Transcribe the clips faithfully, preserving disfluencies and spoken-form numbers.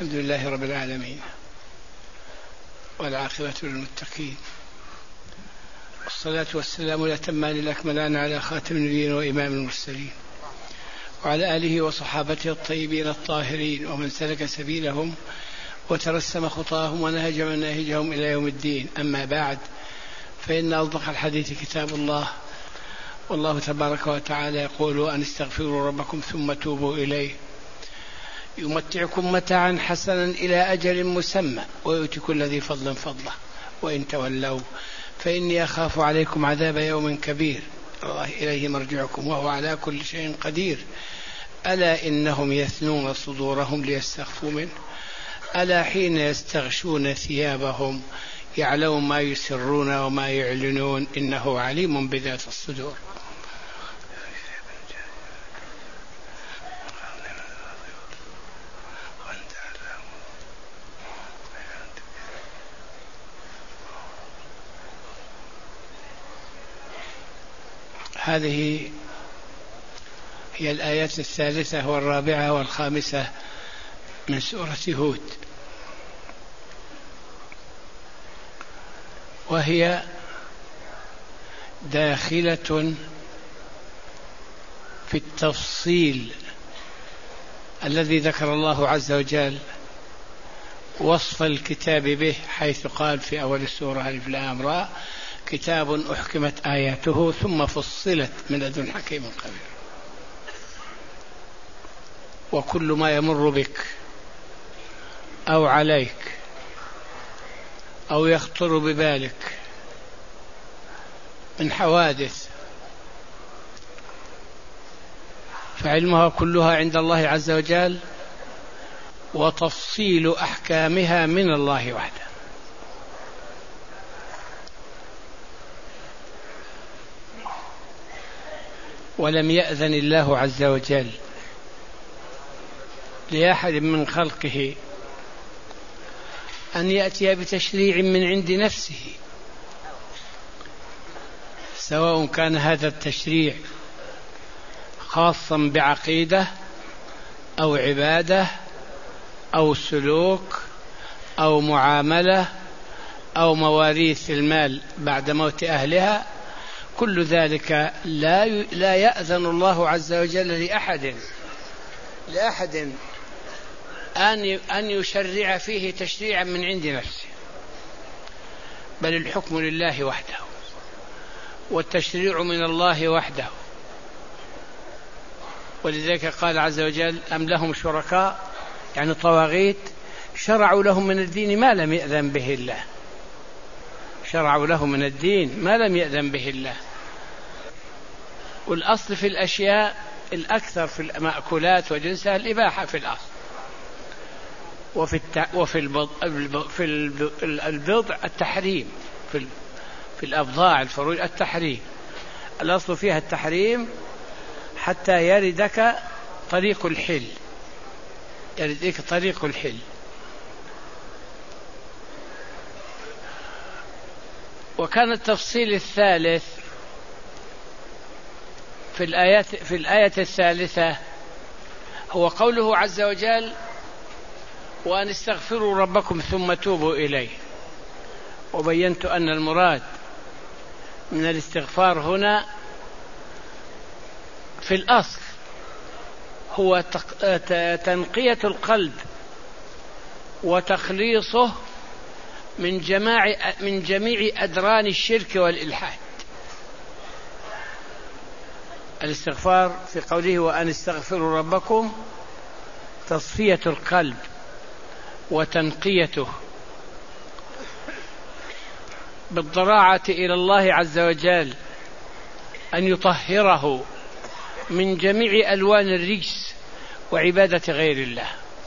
الحمد لله رب العالمين، والعاقبة للمتقين، والصلاة والسلام الأتمان الأكملان على خاتم النبيين وإمام المرسلين، وعلى آله وصحابته الطيبين الطاهرين، ومن سلك سبيلهم وترسم خطاهم ونهج مناهجهم إلى يوم الدين. أما بعد، فإن أصدق الحديث كتاب الله، والله تبارك وتعالى يقول أن استغفروا ربكم ثم توبوا إليه يمتعكم متاعا حسنا إلى أجل مسمى ويؤتي كل ذي فضل فضله وإن تولوا فإني أخاف عليكم عذاب يوم كبير الله إليه مرجعكم وهو على كل شيء قدير. ألا إنهم يثنون صدورهم ليستخفوا منه، ألا حين يستغشون ثيابهم يعلم ما يسرون وما يعلنون إنه عليم بذات الصدور. هذه هي الآيات الثالثة والرابعة والخامسة من سورة هود، وهي داخلة في التفصيل الذي ذكر الله عز وجل وصف الكتاب به، حيث قال في أول السورة ألف لام را كتاب أحكمت آياته ثم فصلت من لدن حكيم خبير. وكل ما يمر بك أو عليك أو يخطر ببالك من حوادث فعلمها كلها عند الله عز وجل، وتفصيل أحكامها من الله وحده. ولم يأذن الله عز وجل لأحد من خلقه أن يأتي بتشريع من عند نفسه، سواء كان هذا التشريع خاصا بعقيدة أو عبادة أو سلوك أو معاملة أو مواريث المال بعد موت أهلها. كل ذلك لا لا يأذن الله عز وجل لأحد لأحد أن أن يشرع فيه تشريعا من عند نفسه، بل الحكم لله وحده والتشريع من الله وحده. ولذلك قال عز وجل أم لهم شركاء، يعني طواغيت، شرعوا لهم من الدين ما لم يأذن به الله، شرعوا لهم من الدين ما لم يأذن به الله. والأصل في الأشياء الأكثر في المأكولات وجنسها الإباحة في الأصل، وفي الت... وفي البض... في البضع التحريم، في ال... في الأبضاع الفروج التحريم. الأصل فيها التحريم حتى يردك طريق الحل، يردك طريق الحل. وكان التفصيل الثالث في الآيات في الآية الثالثة هو قوله عز وجل وأن استغفروا ربكم ثم توبوا إليه. وبينت أن المراد من الاستغفار هنا في الأصل هو تنقية القلب وتخليصه من جماع من جميع أدران الشرك والإلحاد. الاستغفار في قوله وأن استغفروا ربكم تصفية القلب وتنقيته بالضراعة إلى الله عز وجل أن يطهره من جميع ألوان الرجس وعبادة غير الله،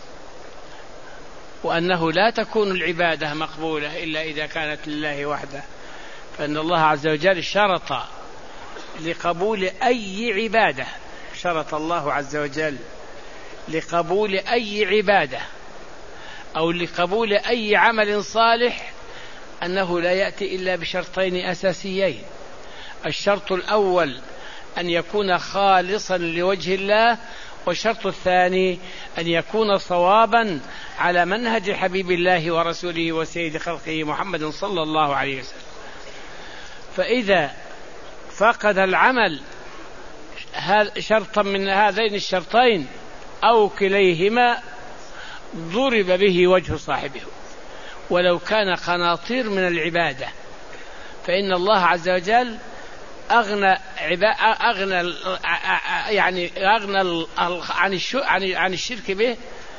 وأنه لا تكون العبادة مقبولة إلا إذا كانت لله وحده، فإن الله عز وجل شرط لقبول أي عبادة، شرط الله عز وجل لقبول أي عبادة أو لقبول أي عمل صالح أنه لا يأتي إلا بشرطين أساسيين. الشرط الأول أن يكون خالصا لوجه الله، والشرط الثاني أن يكون صوابا على منهج حبيب الله ورسوله وسيد خلقه محمد صلى الله عليه وسلم. فإذا فقد العمل شرطا من هذين الشرطين أو كليهما ضرب به وجه صاحبه ولو كان قناطير من العبادة، فإن الله عز وجل أغنى أغنى يعني أغنى عن الشرك به،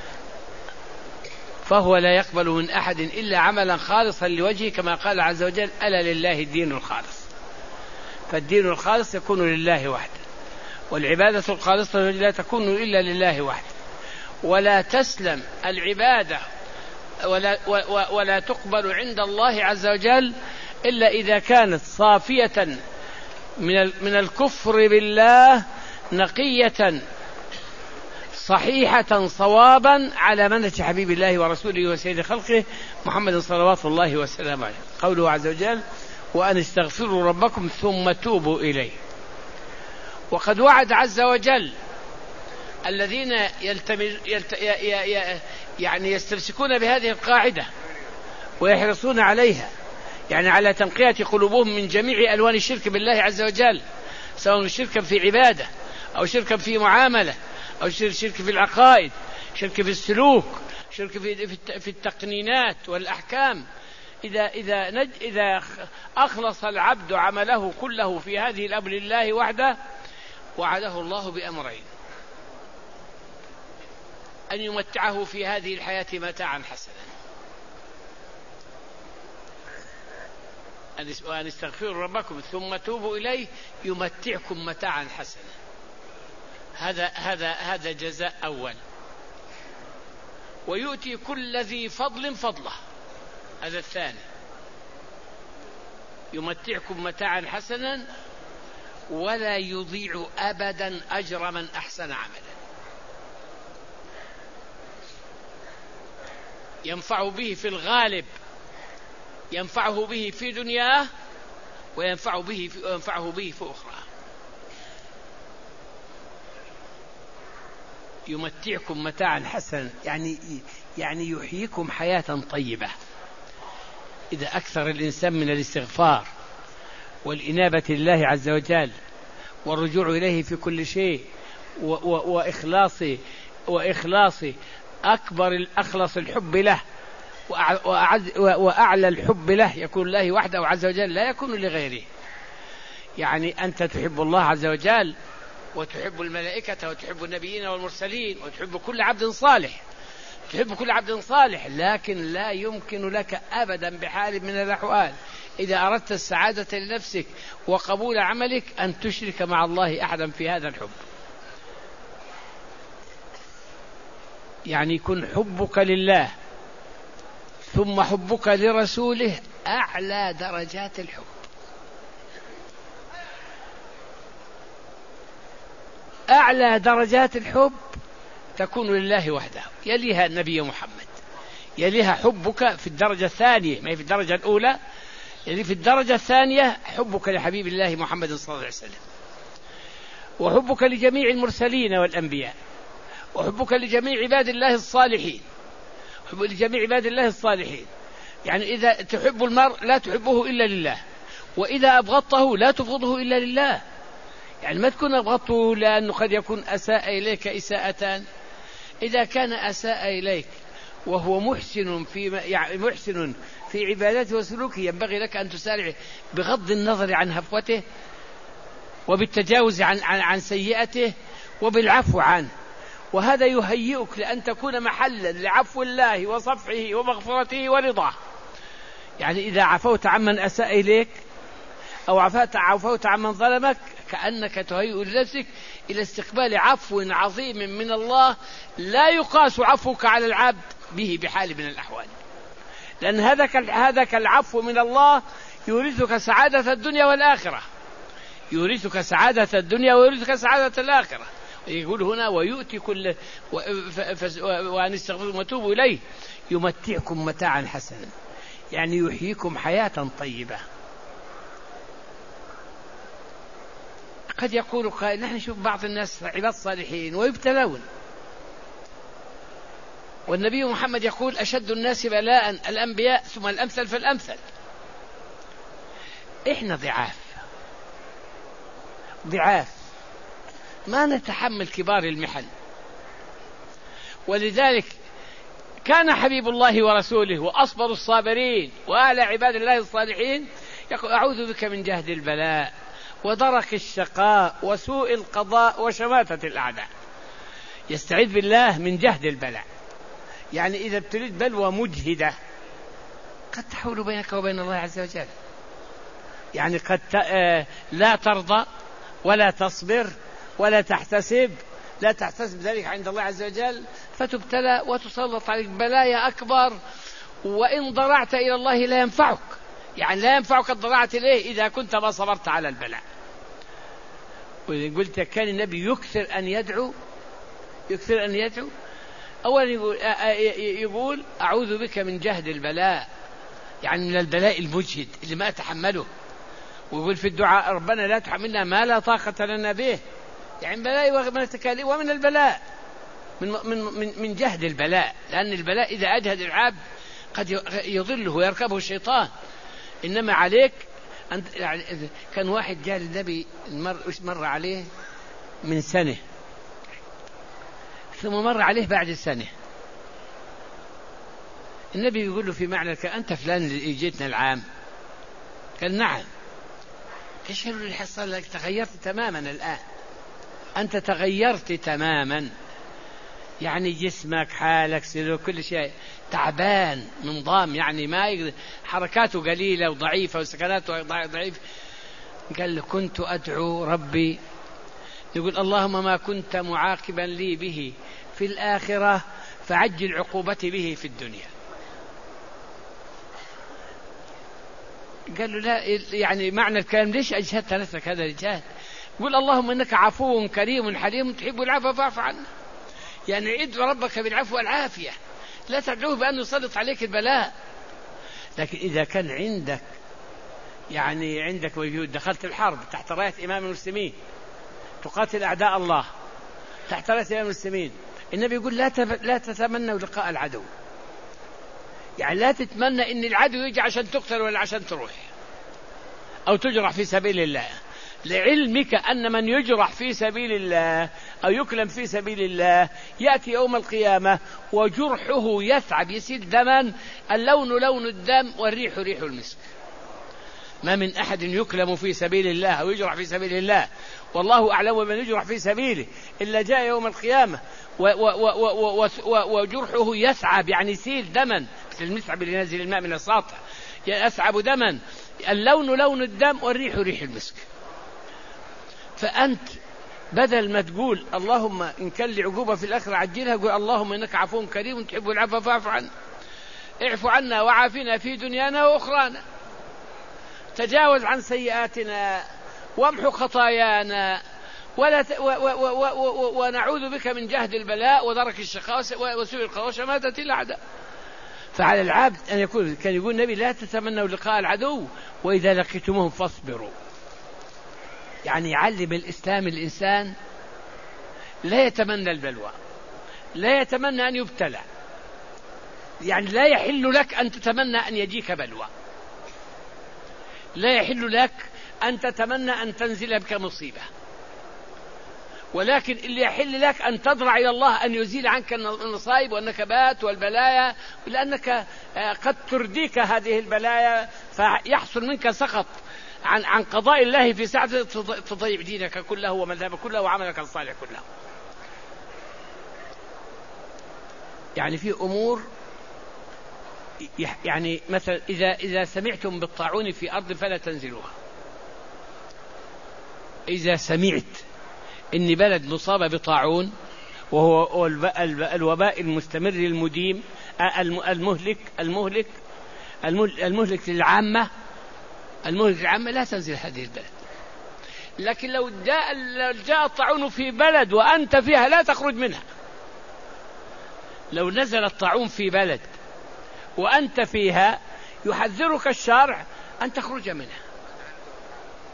فهو لا يقبل من أحد إلا عملا خالصا لوجهه، كما قال عز وجل: ألا لله الدين الخالص. فالدين الخالص يكون لله وحده، والعبادة الخالصة لا تكون إلا لله وحده، ولا تسلم العبادة ولا, ولا تقبل عند الله عز وجل إلا إذا كانت صافية من من الكفر بالله، نقية صحيحة صوابا على منهج حبيب الله ورسوله وسيد خلقه محمد صلوات الله وسلامه عليه. قوله عز وجل: وأن استغفروا ربكم ثم توبوا إليه. وقد وعد عز وجل الذين يلتمس يلت... يعني يستمسكون بهذه القاعدة ويحرصون عليها، يعني على تنقية قلوبهم من جميع ألوان الشرك بالله عز وجل، سواء شركا في عبادة أو شركا في معاملة أو شرك في العقائد، شرك في السلوك، شرك في في التقنينات والأحكام. إذا إذا نج إذا أخلص العبد عمله كله في هذه الأمر لله وحده، وعده الله بأمرين: أن يمتعه في هذه الحياة متاعا حسنا، وأن استغفروا ربكم ثم توبوا إليه يمتعكم متاعا حسنا. هذا هذا هذا جزاء أول. ويؤتي كل ذي فضل فضله، هذا الثاني: يمتعكم متاعا حسنا ولا يضيع أبدا أجر من أحسن عملا. ينفع به في الغالب، ينفعه به في دنياه وينفع به في وينفعه به في أخرى. يمتعكم متاعا حسنا يعني يعني يحييكم حياة طيبة. إذا أكثر الإنسان من الاستغفار والإنابة لله عز وجل والرجوع إليه في كل شيء وإخلاص وإخلاص أكبر الأخلص الحب له وأعلى الحب له، يكون الله وحده عز وجل لا يكون لغيره. يعني أنت تحب الله عز وجل وتحب الملائكة وتحب النبيين والمرسلين وتحب كل عبد صالح، تحب كل عبد صالح، لكن لا يمكن لك أبدا بحال من الأحوال إذا أردت السعادة لنفسك وقبول عملك أن تشرك مع الله أحدا في هذا الحب. يعني يكون حبك لله ثم حبك لرسوله أعلى درجات الحب. أعلى درجات الحب تكون لله وحده، يليها النبي محمد، يليها حبك في الدرجة الثانية، ما هي في الدرجة الأولى، يلي في الدرجة الثانية حبك لحبيب الله محمد صلى الله عليه وسلم، وحبك لجميع المرسلين والأنبياء، وحبك لجميع عباد الله الصالحين، حب لجميع عباد الله الصالحين. يعني إذا تحب المرء لا تحبه إلا لله، وإذا أبغضته لا تبغضه إلا لله. يعني ما تكون أبغضته لأنه قد يكون أساء إليك إساءتان. إذا كان أساء إليك وهو محسن في يعني محسن في عبادته وسلوكه، ينبغي لك أن تسارع بغض النظر عن هفوته وبالتجاوز عن عن, عن سيئته وبالعفو عنه، وهذا يهيئك لأن تكون محلا لعفو الله وصفحه ومغفرته ورضاه. يعني إذا عفوت عمن أساء إليك أو عفوت عفوت عمن ظلمك، كأنك تهيئ لنفسك إلى استقبال عفو عظيم من الله لا يقاس عفوك على العبد به بحال من الأحوال، لأن هذاك العفو من الله يورثك سعادة الدنيا والآخرة، يورثك سعادة الدنيا ويورثك سعادة الآخرة. يقول هنا: ويؤتي كل وأن استغفروا وتوبوا إليه يمتعكم متاعا حسنا، يعني يحييكم حياة طيبة. قد يقول قائل: نحن نشوف بعض الناس عباد صالحين ويبتلون، والنبي محمد يقول أشد الناس بلاء الأنبياء ثم الأمثل فالأمثل. إحنا ضعاف ضعاف ما نتحمل كبار المحن، ولذلك كان حبيب الله ورسوله وأصبر الصابرين وأعلى عباد الله الصالحين يقول أعوذ بك من جهد البلاء ودرك الشقاء وسوء القضاء وشماتة الأعداء. يستعيذ بالله من جهد البلاء، يعني إذا ابتليت بلوى مجهدة قد تحول بينك وبين الله عز وجل، يعني قد لا ترضى ولا تصبر ولا تحتسب، لا تحتسب ذلك عند الله عز وجل، فتبتلى وتسلط عليك بلايا أكبر، وإن ضرعت إلى الله لا ينفعك، يعني لا ينفعك الضراعة إليه إذا كنت ما صبرت على البلاء. وإذا قلت كان النبي يكثر أن يدعو يكثر أن يدعو أولا يقول, يقول أعوذ بك من جهد البلاء، يعني من البلاء المجهد اللي ما أتحمله، ويقول في الدعاء ربنا لا تحملنا ما لا طاقة لنا به، يعني بلاء ومن التكاليف ومن البلاء من, من, من, من جهد البلاء، لأن البلاء إذا أجهد العبد قد يضله ويركبه الشيطان. إنما عليك أنت، يعني كان واحد جاء للنبي مر, مر عليه من سنة ثم مر عليه بعد سنة، النبي يقول له في معنى أنت فلان اللي جيتنا العام؟ قال نعم. ايش اللي حصل لك؟ تغيرت تماما الآن، أنت تغيرت تماما، يعني جسمك حالك سلوك كل شيء تعبان منضام، يعني ما يقدر، حركاته قليلة وضعيفة وسكناته ضعيفة. قال له كنت أدعو ربي، يقول اللهم ما كنت معاقبا لي به في الآخرة فعجل عقوبتي به في الدنيا. قال له لا، يعني معنى الكلام ليش أجهدت نفسك هذا الجهد؟ قل اللهم إنك عفو كريم حليم تحب العفو فاعف عنا، يعني ادعو ربك بالعفو والعافية، لا تدعوه بأن يسلط عليك البلاء. لكن إذا كان عندك يعني عندك وجود، دخلت الحرب تحت راية إمام المسلمين تقاتل أعداء الله تحت راية إمام المسلمين، النبي يقول لا لا تتمنوا لقاء العدو، يعني لا تتمنى إن العدو يجي عشان تقتل ولا عشان تروح أو تجرح في سبيل الله، لعلمك أن من يجرح في سبيل الله أو يكلم في سبيل الله يأتي يوم القيامة وجرحه يثعب يسيل دما، اللون لون الدم والريح ريح المسك. ما من أحد يكلم في سبيل الله أو يجرح في سبيل الله والله أعلم من يجرح في سبيله إلا جاء يوم القيامة وجرحه يثعب يعني يسيل دما، مثل المسعب اللي ينزل الماء من السطح يثعب دما، اللون لون الدم والريح ريح المسك. فأنت بدل ما تقول اللهم إن كان لي عقوبة في الآخرة عجلها، قول اللهم إنك عفو كريم تحب العفو فاعف عنا، اعف عنا وعافنا في دنيانا وأخرانا، تجاوز عن سيئاتنا وامحو خطايانا ولا ت... و... و... و... و... ونعوذ بك من جهد البلاء ودرك الشقاء وسوء القضاء وشماتة الأعداء. فعلى العبد أن يقول، كان يقول النبي لا تتمنوا لقاء العدو وإذا لقيتموهم فاصبروا، يعني يعلم الإسلام الإنسان لا يتمنى البلوى، لا يتمنى أن يبتلى، يعني لا يحل لك أن تتمنى أن يجيك بلوى، لا يحل لك أن تتمنى أن تنزل بك مصيبة، ولكن اللي يحل لك أن تضرع إلى الله أن يزيل عنك النصائب والنكبات والبلايا، لأنك قد ترديك هذه البلايا فيحصل منك سخط عن عن قضاء الله في ساعة تضيع دينك كله ومذهبك كله وعملك الصالح كله. يعني في أمور، يعني مثلا إذا إذا سمعتم بالطاعون في أرض فلا تنزلوها، إذا سمعت إن بلد مصاب بطاعون وهو الوباء المستمر المديم المهلك المهلك المهلك للعامة المهلك للعامة لا تنزل هذه البلد. لكن لو جاء لو جاء الطاعون في بلد وأنت فيها لا تخرج منها، لو نزل الطاعون في بلد وأنت فيها يحذرك الشرع أن تخرج منها،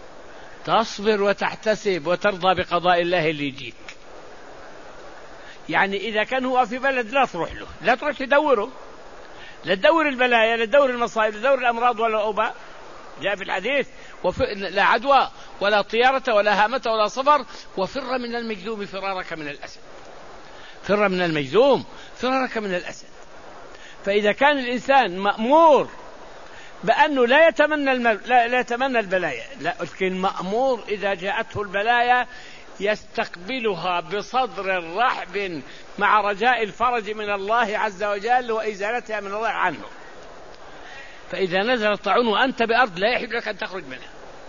تصبر وتحتسب وترضى بقضاء الله اللي يجيك. يعني إذا كان هو في بلد لا تروح له، لا تروح تدوره، لا تدور البلايا، لا تدور المصائب، لا تدور الأمراض ولا أوباء. جاء في الحديث لا عدوى ولا طيارة ولا هامة ولا صفر، وفر من المجذوم فرارك من الأسد. فر من المجذوم فرارك من الأسد. فإذا كان الإنسان مأمور بأنه لا يتمنى المل... لا... لا يتمنى البلايا، لكن مأمور إذا جاءته البلايا يستقبلها بصدر رحب مع رجاء الفرج من الله عز وجل وإزالتها من الله عنه. فإذا نزل الطاعون وأنت بأرض لا يحل لك أن تخرج منها،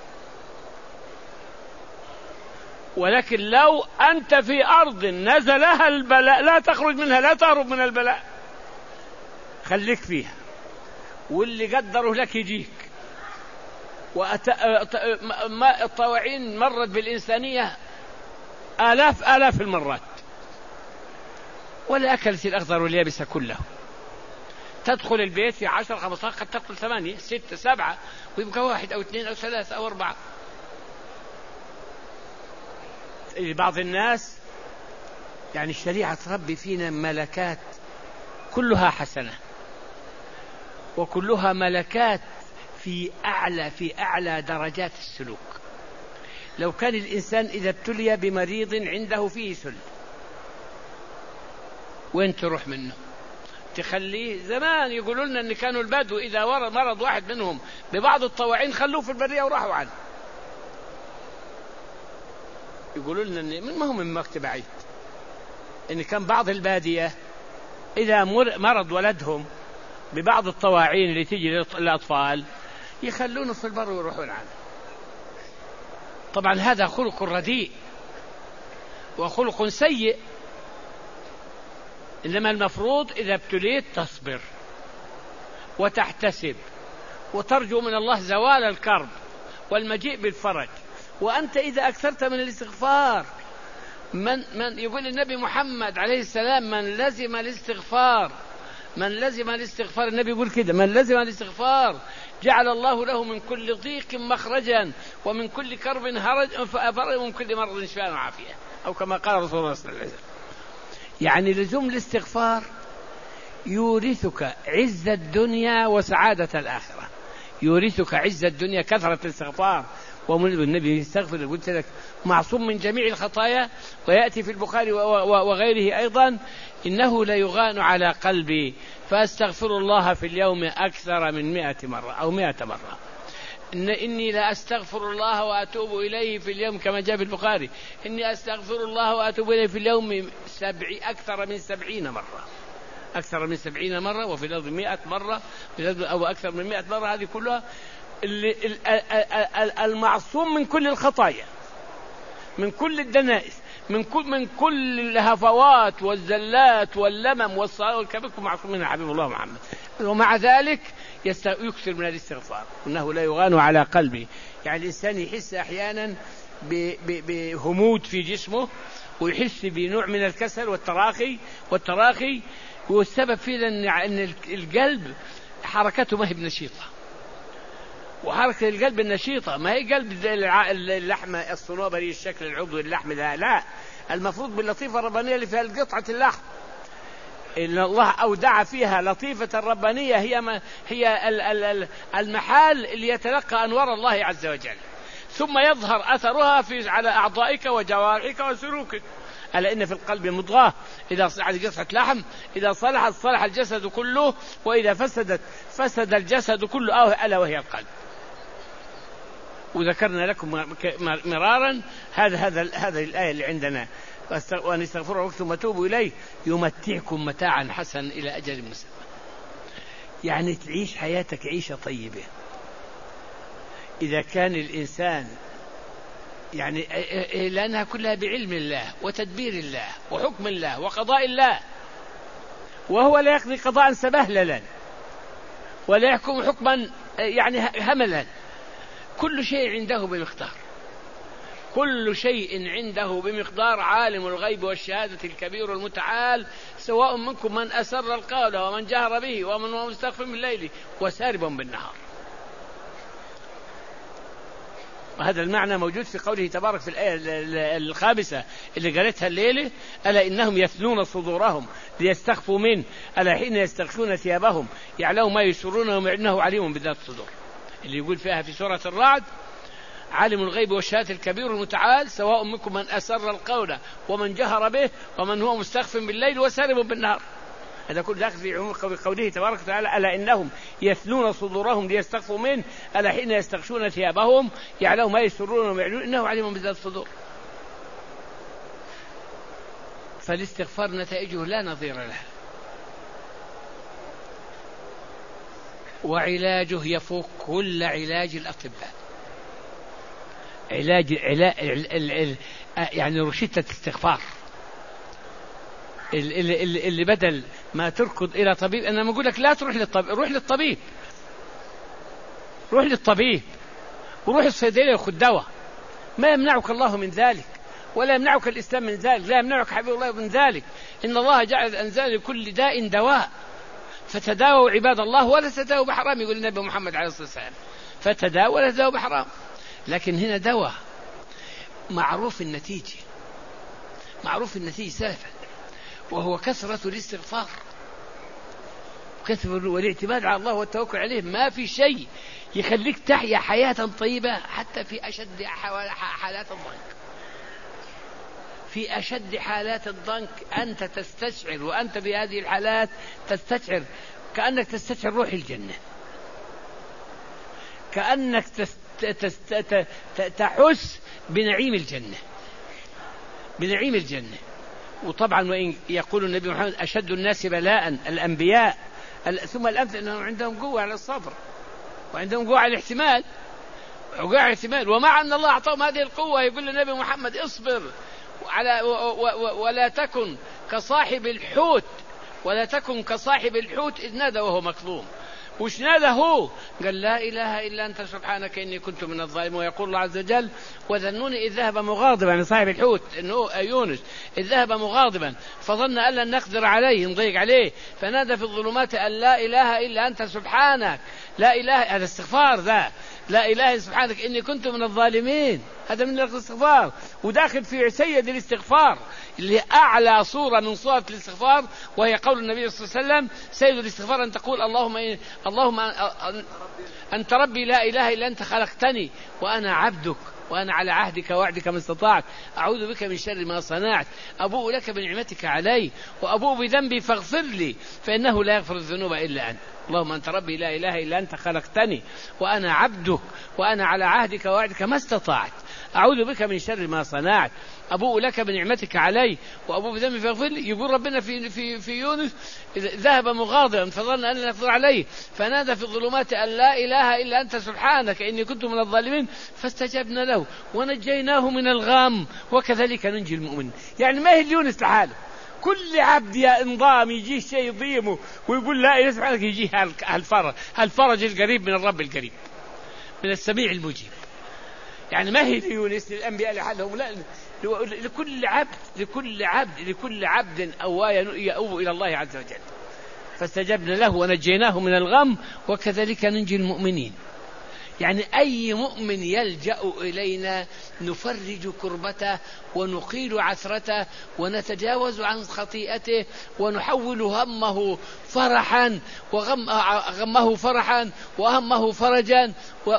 ولكن لو أنت في أرض نزلها البلاء لا تخرج منها، لا تهرب من البلاء، خليك فيها، واللي قدره لك يجيك. وأت... ما الطواعين مرت بالإنسانية آلاف آلاف المرات، ولا أكلت الأخضر واليابس كله. تدخل البيت في عشر خمسة قد تقتل ثمانية ستة سبعة، ويبقى واحد أو اثنين أو ثلاثة أو أربعة. بعض الناس يعني الشريعة تربي فينا ملكات كلها حسنة، وكلها ملكات في أعلى في أعلى درجات السلوك. لو كان الإنسان إذا ابتلي بمريض عنده فيه سل، وين تروح منه؟ تخليه؟ زمان يقولوا لنا أن كانوا البدو إذا مرض واحد منهم ببعض الطواعين خلوه في البرية وراحوا عنه. يقولوا لنا أن من مهم من وقت بعيد أن كان بعض البادية إذا مرض ولدهم ببعض الطواعين اللي تجي للأطفال يخلونه في البر ويروحون عنه. طبعا هذا خلق رديء وخلق سيء، إنما المفروض إذا ابتليت تصبر وتحتسب وترجو من الله زوال الكرب والمجيء بالفرج. وأنت إذا أكثرت من الاستغفار، من, من يقول النبي محمد عليه السلام من لزم الاستغفار من لزم الاستغفار النبي يقول كده: من لزم الاستغفار جعل الله له من كل ضيق مخرجا ومن كل كرب هرج ومن كل مرض شفاء وعافية، أو كما قال رسول الله صلى الله عليه وسلم. يعني لزوم الاستغفار يورثك عز الدنيا وسعادة الآخرة. يورثك عز الدنيا كثرة الاستغفار. ومن النبي يستغفر قلت لك معصوم من جميع الخطايا. ويأتي في البخاري وغيره أيضا: إنه ليغان على قلبي فأستغفر الله في اليوم أكثر من مئة مرة أو مئة مرة. إن إني لا أستغفر الله وأتوب إليه في اليوم، كما جاء في البخاري: إني أستغفر الله وأتوب إليه في اليوم سبع أكثر من سبعين مرة أكثر من سبعين مرة وفي الأرض مئة مرة أو أكثر من مئة مرة. هذه كلها المعصوم من كل الخطايا، من كل الدنائس، من كل من كل الهفوات والزلات واللمم والصلاة والكبر، معصوم منها حبيب الله محمد. ومع ذلك يكثر من الاستغفار. إنه لا يغان على قلبي، يعني الإنسان يحس أحيانا بهمود في جسمه، ويحس بنوع من الكسل والتراخي والتراخي والسبب فيه أن القلب حركته ما هي بنشيطة. وحركة القلب النشيطة ما هي قلب زي اللحمة الصنوبري الشكل العضوي اللحم ده، لا، المفروض باللطيفة الربانية اللي فيها قطعة اللحم، إن الله أودع فيها لطيفة الربانية، هي ما هي المحال اللي يتلقى أنوار الله عز وجل، ثم يظهر أثرها في على أعضائك وجوارحك وسلوكك. ألا إن في القلب مضغة إذا صلحت قطعة لحم، إذا صلحت صلح الجسد كله، وإذا فسدت فسد الجسد كله، ألا وهي القلب. وذكرنا لكم مرارا هذا هذا هذه الآية اللي عندنا: وأن استغفروا ثم توبوا إليه يمتعكم متاعا حسنا إلى أجل مسمى. يعني تعيش حياتك عيشة طيبة. إذا كان الإنسان يعني لأنها كلها بعلم الله وتدبير الله وحكم الله وقضاء الله، وهو لا يقضي قضاء سبهللا ولا يحكم حكما يعني هملا. كل شيء عنده بمقدار، كل شيء عنده بمقدار. عالم الغيب والشهادة الكبير المتعال، سواء منكم من أسر القول ومن جهر به ومن هو مستخف بالليل وسارب بالنهار. وهذا المعنى موجود في قوله تبارك في الآية الخامسة اللي قريتها الليلة: ألا إنهم يثنون صدورهم ليستخفوا منه ألا حين يستغشون ثيابهم يعلم ما يسرون وإنه عليم بذات الصدور، اللي يقول فيها في سورة الرعد: عالم الغيب والشهادة الكبير المتعال سواء منكم من أسر القول ومن جهر به ومن هو مستخف بالليل وسارب بالنهار. هذا كل داخل في عموم قوله تبارك وتعالى: ألا إنهم يثنون صدورهم ليستخفوا منه ألا حين يستغشون ثيابهم يعلم ما يسرون ويعلنون إنه عليم بذات الصدور. فالاستغفار نتائجه لا نظير لها، وعلاجه يفوق كل علاج الأطباء. علاج, علاج يعني رشدة استغفار اللي, اللي بدل ما تركض إلى طبيب. أنا ما أقول لك لا تروح للطبيب، روح للطبيب، روح للطبيب وروح الصيدلية وخذ دواء، ما يمنعك الله من ذلك ولا يمنعك الإسلام من ذلك، لا يمنعك حبيب الله من ذلك. إن الله جعل أنزال لكل داء دواء فتداووا عباد الله ولا تداووا بحرام، يقول النبي محمد عليه الصلاة والسلام: فتداووا ولا تداووا بحرام. لكن هنا دواء معروف النتيجة، معروف النتيجة سلفا، وهو كثرة الاستغفار كثرة والاعتماد على الله والتوكل عليه. ما في شيء يخليك تحيا حياة طيبة حتى في أشد حالات الضنك. في أشد حالات الضنك أنت تستشعر، وأنت بهذه الحالات تستشعر كأنك تستشعر روح الجنة، كأنك تست تست تحس بنعيم الجنة، بنعيم الجنة. وطبعا وإن يقول النبي محمد: أشد الناس بلاء الأنبياء ثم الأمثل، أنهم عندهم قوة على الصبر وعندهم قوة على الاحتمال وقوة على الاحتمال. ومع أن الله أعطاهم هذه القوة يقول النبي محمد: اصبر على ولا تكن كصاحب الحوت، ولا تكن كصاحب الحوت إذ نادى وهو مكظوم. وش نادى هو؟ قال: لا إله إلا أنت سبحانك إني كنت من الظالمين. ويقول الله عز وجل: وذنون إذ ذهب مغاضبا، يعني صاحب الحوت إنه يونس إذ ذهب مغاضبا فظن أن لن نقدر عليه، نضيق عليه، فنادى في الظلمات أن لا إله إلا أنت سبحانك لا إله. هذا استغفار، ذا لا إله سبحانك إني كنت من الظالمين، هذا من الاستغفار. وداخل في سيد الاستغفار اللي أعلى صورة من صورة الاستغفار، وهي قول النبي صلى الله عليه وسلم: سيد الاستغفار أن تقول: اللهم إيه اللهم أنت ربي لا إله إلا أنت خلقتني وأنا عبدك وأنا على عهدك ووعدك ما استطعت، أعوذ بك من شر ما صنعت، أبوء لك بنعمتك علي وأبوء بذنبي فاغفر لي فإنه لا يغفر الذنوب إلا أنت. اللهم أنت ربي لا إله إلا أنت خلقتني وأنا عبدك وأنا على عهدك ووعدك ما استطعت، أعوذ بك من شر ما صنعت، أبوء لك بنعمتك علي وأبوء بذنبي فاغفر لي. يقول ربنا في في في يونس: ذهب مغاضبا فظن أن لا نقدر عليه فنادى في الظلمات أن لا إله إلا أنت سبحانك إني كنت من الظالمين فاستجبنا له ونجيناه من الغم وكذلك ننجي المؤمنين. يعني ما هي يونس لحاله، كل عبد يا انضام يجيه شيء يضيمه ويقول لا إله سبحانك يجيه هالفرج، هالفرج القريب من الرب القريب من السميع المجيب. يعني ما هي ليونس للأنبياء لحالهم، لا، لكل عبد لكل عبد لكل عبد أواه يؤوب إلى الله عز وجل. فاستجبنا له ونجيناه من الغم وكذلك ننجي المؤمنين. يعني أي مؤمن يلجأ إلينا نفرج كربته ونقيل عثرته ونتجاوز عن خطيئته ونحول همه فرحا وغمه فرحا وهمه فرجا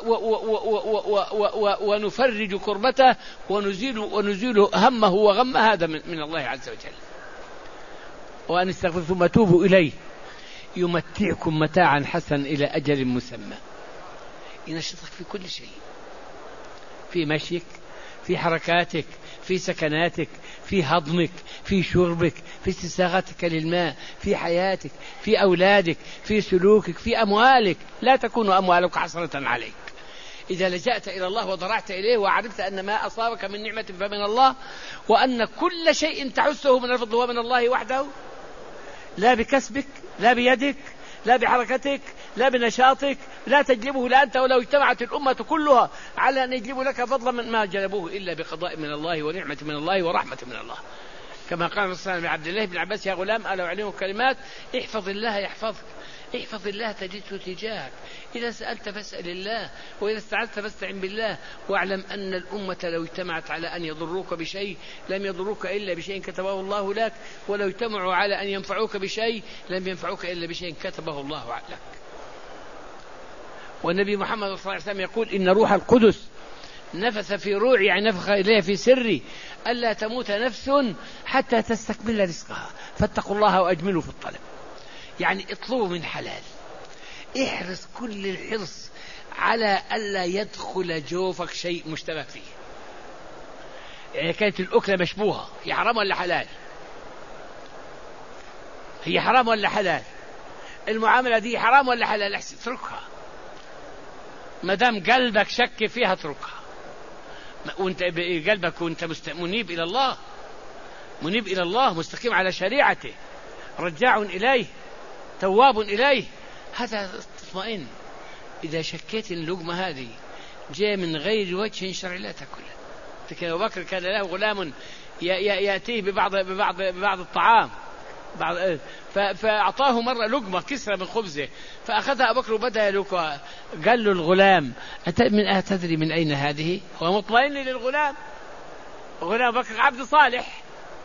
ونفرج كربته ونزيل, ونزيل همه وغمه. هذا من الله عز وجل. وأن استغفر ثم توبوا إليه يمتعكم متاعا حسنا إلى أجل مسمى. ينشطك في كل شيء، في مشيك، في حركاتك، في سكناتك، في هضمك، في شربك، في استساغتك للماء، في حياتك، في أولادك، في سلوكك، في أموالك. لا تكون أموالك حسرة عليك. إذا لجأت إلى الله وضرعت إليه وعرفت أن ما أصابك من نعمة فمن الله، وأن كل شيء تحسه من الفضل هو من الله وحده، لا بكسبك، لا بيدك، لا بحركتك، لا بنشاطك، لا تجلبه لا أنت ولو اجتمعت الأمة كلها على أن يجلبوا لك فضلا من ما جلبوه إلا بقضاء من الله ونعمة من الله ورحمة من الله. كما قال الرسول صلى الله عليه وسلم لعبد الله بن عباس: يا غلام ألا أعلمك كلمات احفظ الله يحفظك، احفظ الله تجده تجاهك، إذا سألت فاسأل الله، وإذا استعنت فاستعن بالله، واعلم أن الأمة لو اجتمعت على أن يضروك بشيء لم يضروك إلا بشيء كتبه الله لك، ولو اجتمعوا على أن ينفعوك بشيء لم ينفعوك إلا بشيء كتبه الله لك. والنبي محمد صلى الله عليه وسلم يقول: إن روح القدس نفث في روعي، يعني نفخ إليه في سري، ألا تموت نفس حتى تستكمل رزقها، فاتقوا الله وأجملوا في الطلب. يعني اطلبوا من حلال، احرص كل الحرص على ألا يدخل جوفك شيء مشتبه فيه. يعني كانت الأكلة مشبوهة، هي حرام ولا حلال؟ هي حرام ولا حلال؟ المعاملة دي حرام ولا حلال؟ اتركها، ما دام قلبك شك فيها اتركها، وانت قلبك وانت منيب إلى الله، منيب إلى الله، مستقيم على شريعته، رجاع إليه، تواب إليه، هذا تطمئن. إذا شكيت اللقمة هذه جاء من غير وجه شرعي لا تأكلها. لكن أبو بكر كان له غلام يأتيه ببعض ببعض ببعض الطعام، بعض فأعطاه مرة لقمة كسرة من خبزه، فأخذها أبو بكر وبدأ يلوكها. قال له الغلام: من أتدري من أين هذه؟ هو مطمئن للغلام، غلام بكر عبد صالح،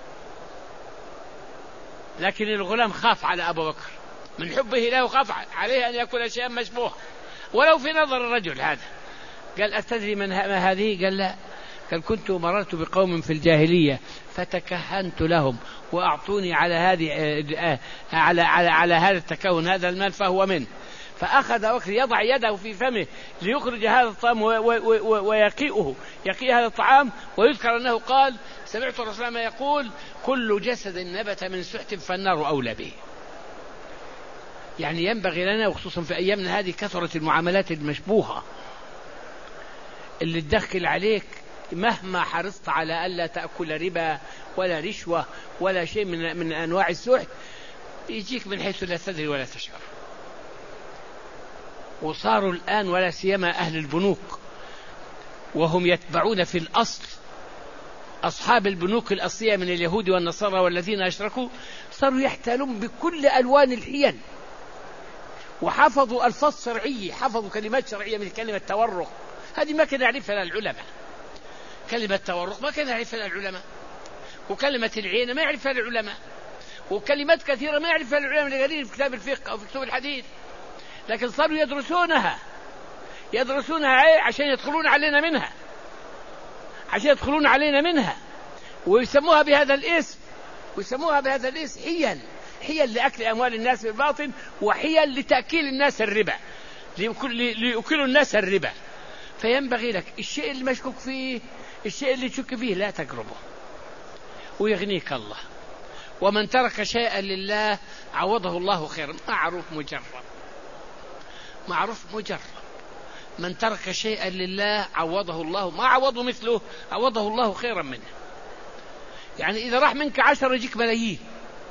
لكن الغلام خاف على أبو بكر من حبه له، خاف عليه أن يأكل شيئا مشبوه ولو في نظر الرجل هذا. قال: أتدري من هذه؟ قال: لا. قال: كنت مررت بقوم في الجاهلية فتكهنت لهم وأعطوني على هذه على على على هذا التكهن هذا المال فهو منه. فأخذ أبو بكر يضع يده في فمه ليخرج هذا الطعام ويقيئه، يقيء هذا الطعام، ويذكر أنه قال: سمعت الرسول صلى الله عليه وسلم يقول: كل جسد نبت من سحت فالنار أولى به. يعني ينبغي لنا، وخصوصا في أيامنا هذه كثرة المعاملات المشبوهة اللي تدخل عليك، مهما حرصت على ألا تأكل ربا ولا رشوة ولا شيء من, من أنواع السحت، يجيك من حيث لا تدري ولا تشعر. وصاروا الآن ولا سيما أهل البنوك، وهم يتبعون في الأصل أصحاب البنوك الأصلية من اليهود والنصارى والذين أشركوا، صاروا يحتالون بكل ألوان الحيل، وحفظوا ألفاظ شرعية، حفظوا كلمات شرعية من كلمة تورق، هذه ما كان يعرفها العلماء. كلمة تورق ما كان يعرفها العلماء، وكلمة العين ما يعرفها العلماء، وكلمات كثيرة ما يعرفها العلماء الغريب في كتاب الفقه أو في كتب الحديث، لكن صاروا يدرسونها يدرسونها عشان يدخلون علينا منها عشان يدخلون علينا منها ويسموها بهذا الاسم ويسموها بهذا الاسم حيل حيل لأكل أموال الناس بالباطل، وحيل لتأكيل الناس الربا، ليأكلوا الناس الربا. فينبغي لك الشيء اللي مشكوك فيه، الشيء اللي تشك فيه لا تقربه، ويغنيك الله. ومن ترك شيئا لله عوضه الله خيرا. معروف مجرب، معروف مجرب. من ترك شيئا لله عوضه الله، ما عوضه مثله، عوضه الله خيرا منه. يعني إذا راح منك عشرة يجيك ملايين،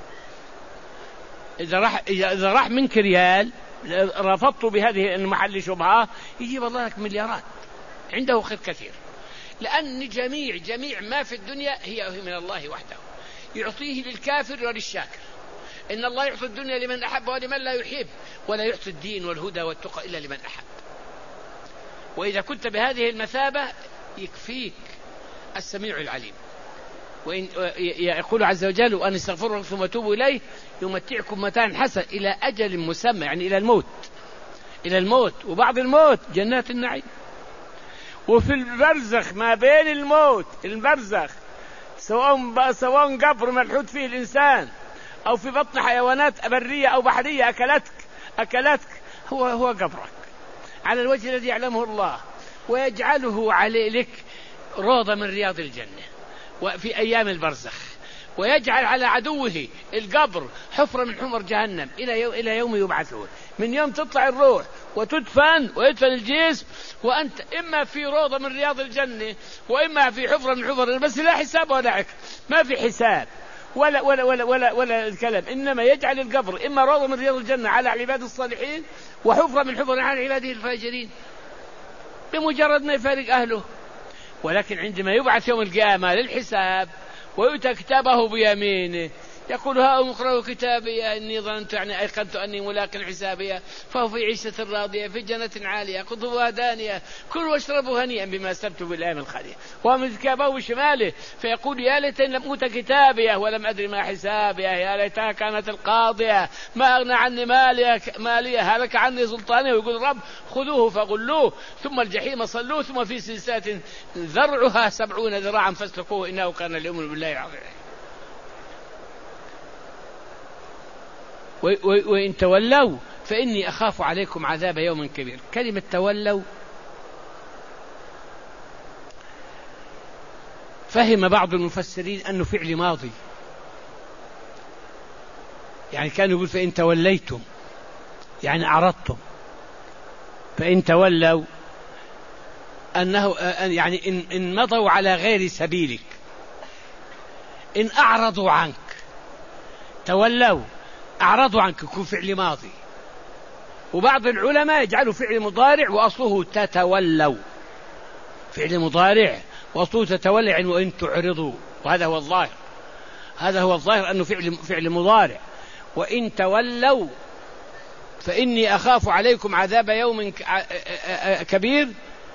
إذا راح إذا راح منك ريال رفضت بهذه المحل شبهة يجيب الله لك مليارات، عنده خير كثير. لأن جميع جميع ما في الدنيا هي من الله وحده، يعطيه للكافر وللشاكر. إن الله يعطي الدنيا لمن أحب ولمن لا يحب، ولا يعطي الدين والهدى والتقى إلا لمن أحب. وإذا كنت بهذه المثابة يكفيك السميع العليم. وإن يقول عز وجل: وأن استغفروا ثم توبوا إليه يمتعكم متاعا حسنا إلى أجل مسمى، يعني إلى الموت، إلى الموت. وبعد الموت جنات النعيم. وفي البرزخ ما بين الموت البرزخ، سواء سواء قبر ملحود فيه الإنسان أو في بطن حيوانات برية أو بحرية أكلتك أكلتك هو هو قبرك على الوجه الذي يعلمه الله، ويجعله عليه لك روضة من رياض الجنة وفي أيام البرزخ، ويجعل على عدوه القبر حفرة من حمر جهنم إلى يوم إلى يوم يبعثون. من يوم تطلع الروح وتدفن ويدفن الجسم، وأنت إما في روضة من رياض الجنة وإما في حفرة من حفر، بس لا حساب ولا عك، ما في حساب ولا ولا ولا ولا ولا الكلام. إنما يجعل القبر إما روضة من رياض الجنة على عباد الصالحين، وحفرة من حفر على عباده الفاجرين بمجرد ما يفارق أهله. ولكن عندما يبعث يوم القيامة للحساب ويؤتى كتابه بيمينه يقول هاؤم اقرأوا كتابي إني ظننت يعني أيقنت أني ملاق حسابي فهو في عيشة راضية في جنة عالية قطوفها دانية كلوا واشربوا هنيئا بما استمتعوا بالأيام الخالية. ومن كتابه بشماله فيقول يا ليتني لم أوت كتابيه ولم أدري ما حسابيه يا ليتها كانت القاضية ما أغنى عني مالي مالية هلك عني سلطانه. ويقول رب خذوه فغلوه ثم الجحيم صلوه ثم في سلسلة ذرعها سبعون ذراعا فاسلكوه إنه كان ليؤمن بالله العظيم. وإن تولوا فإني أخاف عليكم عذاب يوم كبير. كلمة تولوا فهم بعض المفسرين أنه فعل ماضي، يعني كانوا يقول فإن توليتم يعني أعرضتم، فإن تولوا أنه يعني إن, إن مضوا على غير سبيلك، إن أعرضوا عنك. تولوا أعرضوا عنك يكون فعل ماضي. وبعض العلماء يجعلوا فعل مضارع وأصله تتولوا، فعل مضارع وأصله تتولى يعني وإن تعرضوا، وهذا هو الظاهر، هذا هو الظاهر أنه فعل فعل مضارع. وإن تولوا فإني أخاف عليكم عذاب يوم كبير.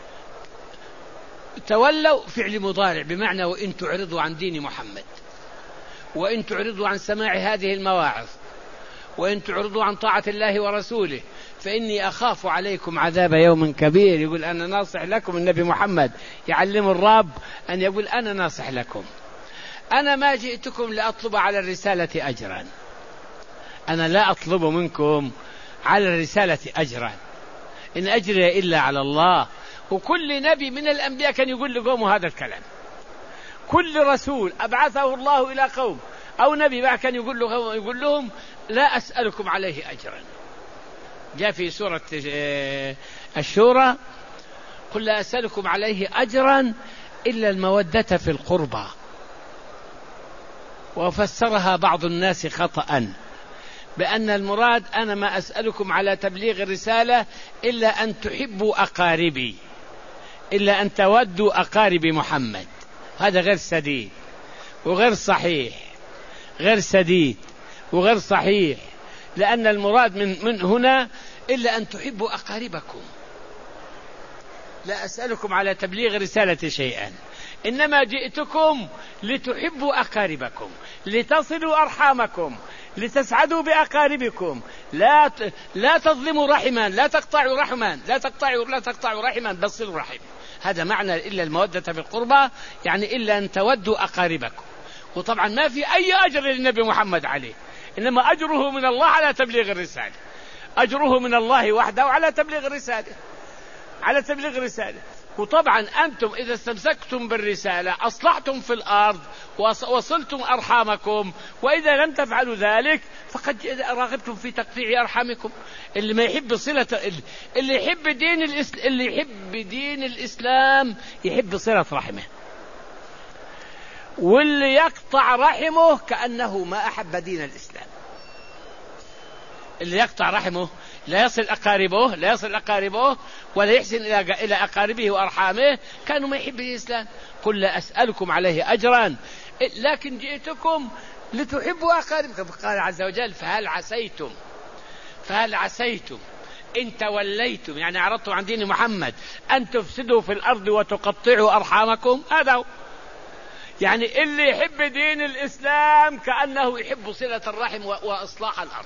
تولوا فعل مضارع بمعنى وإن تعرضوا عن دين محمد، وإن تعرضوا عن سماع هذه المواعظ، وإن تعرضوا عن طاعة الله ورسوله فإني أخاف عليكم عذاب يوم كبير. يقول أنا ناصح لكم. النبي محمد يعلم الرب أن يقول أنا ناصح لكم، أنا ما جئتكم لأطلب على الرسالة أجرا، أنا لا أطلب منكم على الرسالة أجرا، إن أجري إلا على الله. وكل نبي من الأنبياء كان يقول لقومه هذا الكلام، كل رسول أبعثه الله إلى قوم أو نبي بقى كان يقول لهم, يقول لهم لا أسألكم عليه أجرا. جاء في سورة الشورى قل لا أسألكم عليه أجرا إلا المودة في القربى. وفسرها بعض الناس خطأ بأن المراد أنا ما أسألكم على تبليغ الرسالة إلا أن تحبوا أقاربي، إلا أن تودوا أقارب محمد. هذا غير سديد وغير صحيح، غير سديد وغير صحيح، لأن المراد من, من هنا إلا أن تحبوا أقاربكم. لا أسألكم على تبليغ رسالة شيئا، إنما جئتكم لتحبوا أقاربكم، لتصلوا أرحامكم، لتسعدوا بأقاربكم، لا لا تظلموا رحما، لا تقطعوا رحما، لا تقطعوا لا تقطعوا رحما بل صلوا رحم. هذا معنى إلا المودة في القربى، يعني إلا أن تودوا أقاربكم. وطبعا ما في أي أجر للنبي محمد عليه، إنما أجره من الله على تبليغ الرسالة، أجره من الله وحده على تبليغ الرسالة، على تبليغ الرسالة. وطبعا أنتم إذا استمسكتم بالرسالة أصلحتم في الأرض وصلتم أرحامكم، وإذا لم تفعلوا ذلك فقد راغبتم في تقطيع أرحامكم. اللي ما يحب صلة، اللي يحب دين الإسلام، اللي يحب دين الإسلام يحب صلة رحمه، واللي يقطع رحمه كأنه ما أحب دين الإسلام. اللي يقطع رحمه لا يصل أقاربه، لا يصل أقاربه ولا يحسن إلى أقاربه وأرحامه كانوا ما يحب الإسلام. قل لا أسألكم عليه أجرا لكن جئتكم لتحبوا أقاربكم. قال عز وجل فهل عسيتم فهل عسيتم إن توليتم يعني أعرضتم عن دين محمد أن تفسدوا في الأرض وتقطعوا أرحامكم. هذا هو، يعني اللي يحب دين الإسلام كأنه يحب صلة الرحم وإصلاح الأرض،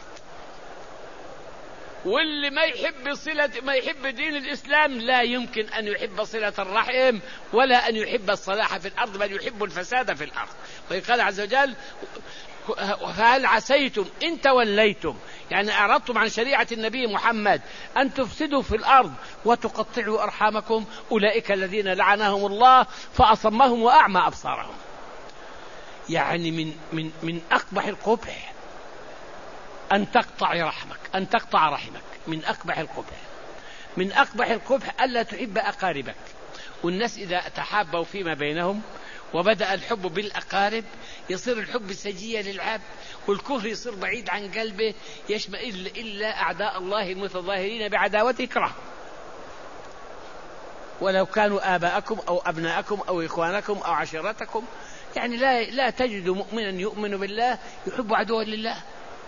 واللي ما يحب صلة ما يحب دين الإسلام لا يمكن أن يحب صلة الرحم ولا أن يحب الصلاح في الأرض، بل يحب الفساد في الأرض. وقال عز وجل فهل عسيتم إن توليتم يعني أعرضتم عن شريعة النبي محمد أن تفسدوا في الأرض وتقطعوا أرحامكم أولئك الذين لعنهم الله فأصمهم وأعمى أبصارهم. يعني من من من أقبح القبح أن تقطع رحمك، أن تقطع رحمك، من أقبح القبح، من أقبح القبح ألا تحب أقاربك. والناس إذا تحابوا فيما بينهم وبدأ الحب بالأقارب يصير الحب سجية للعبد، والكفر يصير بعيد عن قلبه، يشمئل إلا أعداء الله المتظاهرين بعداوته يكره، ولو كانوا آباءكم أو أبناءكم أو إخوانكم أو عشيرتكم. يعني لا لا تجد مؤمنا يؤمن بالله يحب عدوا لله.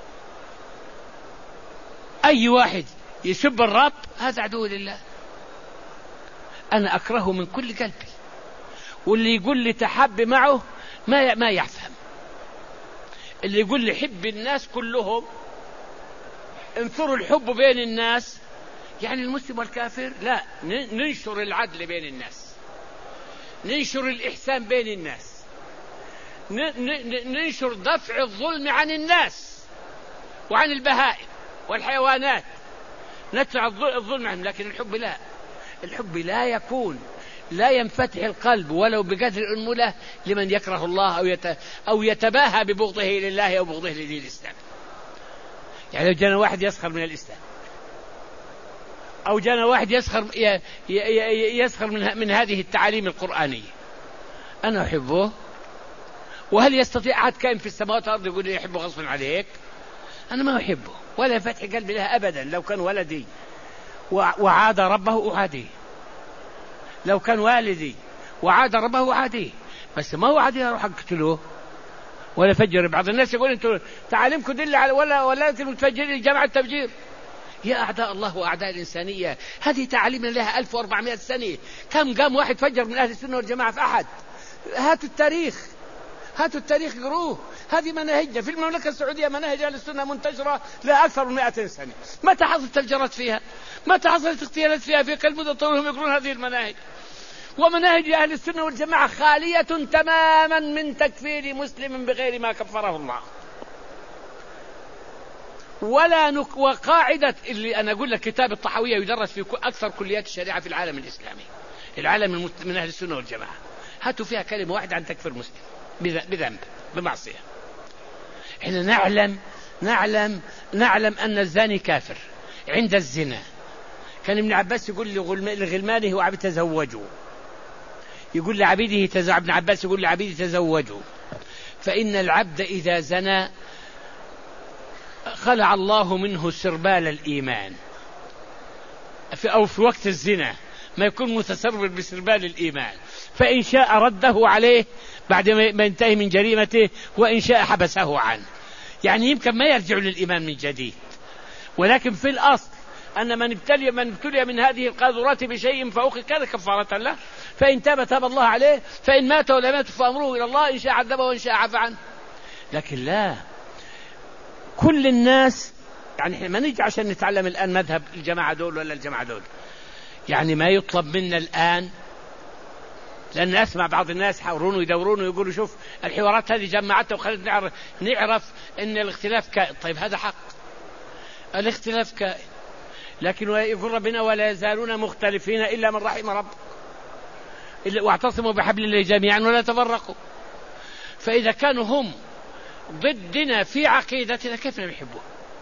أي واحد يسب الرب هذا عدو لله. أنا أكرهه من كل قلبي، واللي يقول لي تحب معه ما ما يفهم. اللي يقول لي حب الناس كلهم، انثروا الحب بين الناس، يعني المسلم والكافر لا، ننشر العدل بين الناس، ننشر الإحسان بين الناس، ننشر دفع الظلم عن الناس وعن البهائم والحيوانات، ندفع الظلم عنهم. لكن الحب لا، الحب لا يكون، لا ينفتح القلب ولو بقدر الأنملة لمن يكره الله أو أو يتباهى ببغضه لله أو بغضه لدين الإسلام. يعني لو جانا واحد يسخر من الإسلام، أو جانا واحد يسخر يسخر من من هذه التعاليم القرآنية، أنا أحبه. وهل يستطيع أحد كائن في السماوات والأرض يقول لي يحبه غصبا عليك؟ أنا ما أحبه ولا فتح قلبي لها أبدا. لو كان ولدي وعاد ربه أعاديه، لو كان والدي وعاد ربه أعاديه، بس ما هو عادي أروح أقتله ولا فجر. بعض الناس يقول أنتم تعاليمكم دل على ولا ولا أنتم متفجرين جماعة تفجير. يا أعداء الله وأعداء الإنسانية، هذه تعاليم لها ألف وأربعمائة سنة. كم قام واحد فجر من أهل السنة والجماعة في أحد؟ هاتوا التاريخ، هاتوا التاريخ قروه. هذه مناهجنا في المملكة السعودية، مناهج أهل السنة منتشرة لا أكثر من مائة سنة. متى حصلت تفجيرات فيها؟ متى حصلت اغتيالات فيها؟ في كل مدة طولهم يقولون هذه المناهج. ومناهج أهل السنة والجماعة خالية تماما من تكفير مسلم بغير ما كفره الله. ولا نك وقاعدة اللي أنا أقول لك كتاب الطحاوية يدرس في أكثر كليات الشريعة في العالم الإسلامي، العالم من أهل السنة والجماعة، هاتوا فيها كلمة واحدة عن تكفير مسلم بذنب بمعصية. إحنا نعلم نعلم نعلم أن الزاني كافر عند الزنا. كان ابن عباس يقول لغلمانه وعبد تزوجوا، يقول لعبيده تزوج. ابن عباس يقول لعبيده تزوجوا، فإن العبد إذا زنى خلع الله منه سربال الإيمان، في أو في وقت الزنا ما يكون متسربل بسربال الإيمان، فإن شاء رده عليه بعد ما ينتهي من جريمته، وإن شاء حبسه عنه. يعني يمكن ما يرجع للإيمان من جديد، ولكن في الأصل أن من ابتلي من ابتلي من هذه القاذورات بشيء فأخذ كان كفارة له، فإن تاب تاب الله عليه، فإن مات ولا مات فأمره إلى الله، إن شاء عذبه وإن شاء عفى عنه. لكن لا، كل الناس يعني إحنا ما نيجي عشان نتعلم الآن مذهب الجماعة دول ولا الجماعة دول، يعني ما يطلب منا الآن، لأن أسمع بعض الناس يحاورون ويدورون ويقولوا شوف الحوارات هذه جمعتها وخلت نعرف, نعرف أن الاختلاف كائن. طيب هذا حق، الاختلاف كائن، لكن يقول ربنا ولا يزالون مختلفين إلا من رحم رب، واعتصموا بحبل الله جميعا ولا تفرقوا. فإذا كانوا هم ضدنا في عقيدتنا كيف نحبهم؟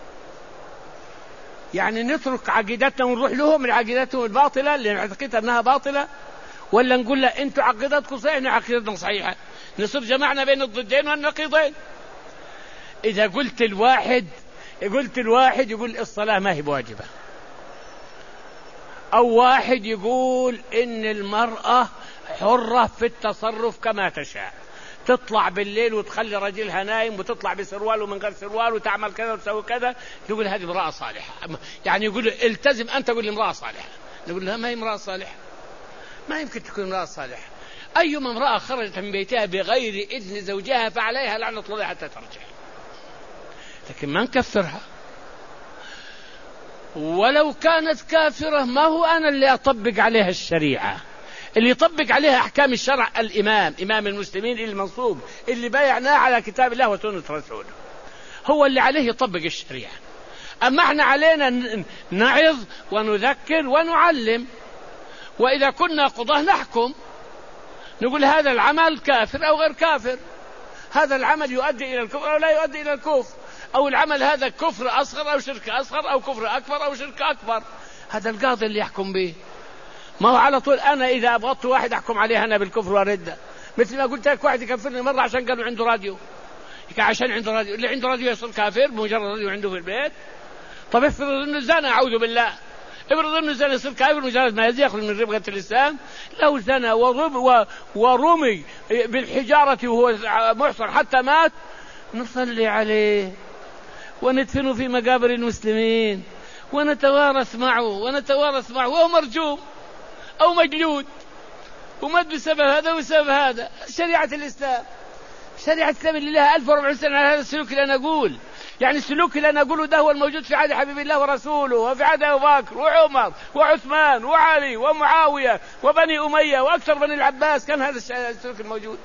يعني نترك عقيدتنا ونروح لهم من عقيدتهم الباطلة اللي نعتقدها أنها باطلة، ولا نقول لا أنتوا عقيدتكم صحيحة وإحنا عقيدتنا صحيحة، نصير جمعنا بين الضدين والنقيضين. إذا قلت الواحد قلت الواحد يقول الصلاة ما هي بواجبة، أو واحد يقول إن المرأة حرة في التصرف كما تشاء، تطلع بالليل وتخلي رجلها نايم وتطلع بسروال ومن غير سروال وتعمل كذا وتسوي كذا، تقول هذه امرأة صالحة. يعني يقول التزم أنت، تقول امرأة صالحة، نقول لها ما هي امرأة صالحة، ما يمكن تكون امرأة صالحة. أيما امرأة خرجت من بيتها بغير إذن زوجها فعليها لعنة الله حتى ترجع، لكن ما نكفرها. ولو كانت كافرة ما هو أنا اللي أطبق عليها الشريعة، اللي يطبق عليها أحكام الشرع الإمام إمام المسلمين المنصوب اللي بايعناه على كتاب الله وسنة رسوله، هو اللي عليه يطبق الشريعة. أما احنا علينا نعظ ونذكر ونعلم، وإذا كنا قضاة نحكم، نقول هذا العمل كافر أو غير كافر، هذا العمل يؤدي إلى الكفر أو لا يؤدي إلى الكفر، أو العمل هذا كفر أصغر أو شرك أصغر أو كفر أكبر أو شرك أكبر. هذا القاضي اللي يحكم به، ما هو على طول أنا إذا أبغضت واحد أحكم عليه أنا بالكفر والردة. مثل ما قلت لك واحد يكفرني مرة عشان قالوا عنده راديو، عشان عنده راديو، اللي عنده راديو يصير كافر بمجرد راديو عنده في البيت. طب افرض إنه زنا، أعوذ بالله، افرض انه زنى يصير كافر مجرد ما يخرج من ربقة الإسلام. لو زنى ورمي بالحجارة وهو محصن حتى مات نصلي عليه وندفنه في مقابر المسلمين ونتوارث معه ونتوارث معه وهو مرجوم أو مجلود ومات بسبب هذا وبسبب هذا. شريعة الإسلام شريعة الإسلام اللي لها ألف وأربعمائة سنة على هذا السلوك اللي أنا أقول. يعني السلوك اللي أنا أقوله ده هو الموجود في عهد حبيب الله ورسوله وفي عهد أبو بكر وعمر وعثمان وعلي ومعاوية وبني أمية وأكثر بني العباس. كان هذا السلوك الموجود.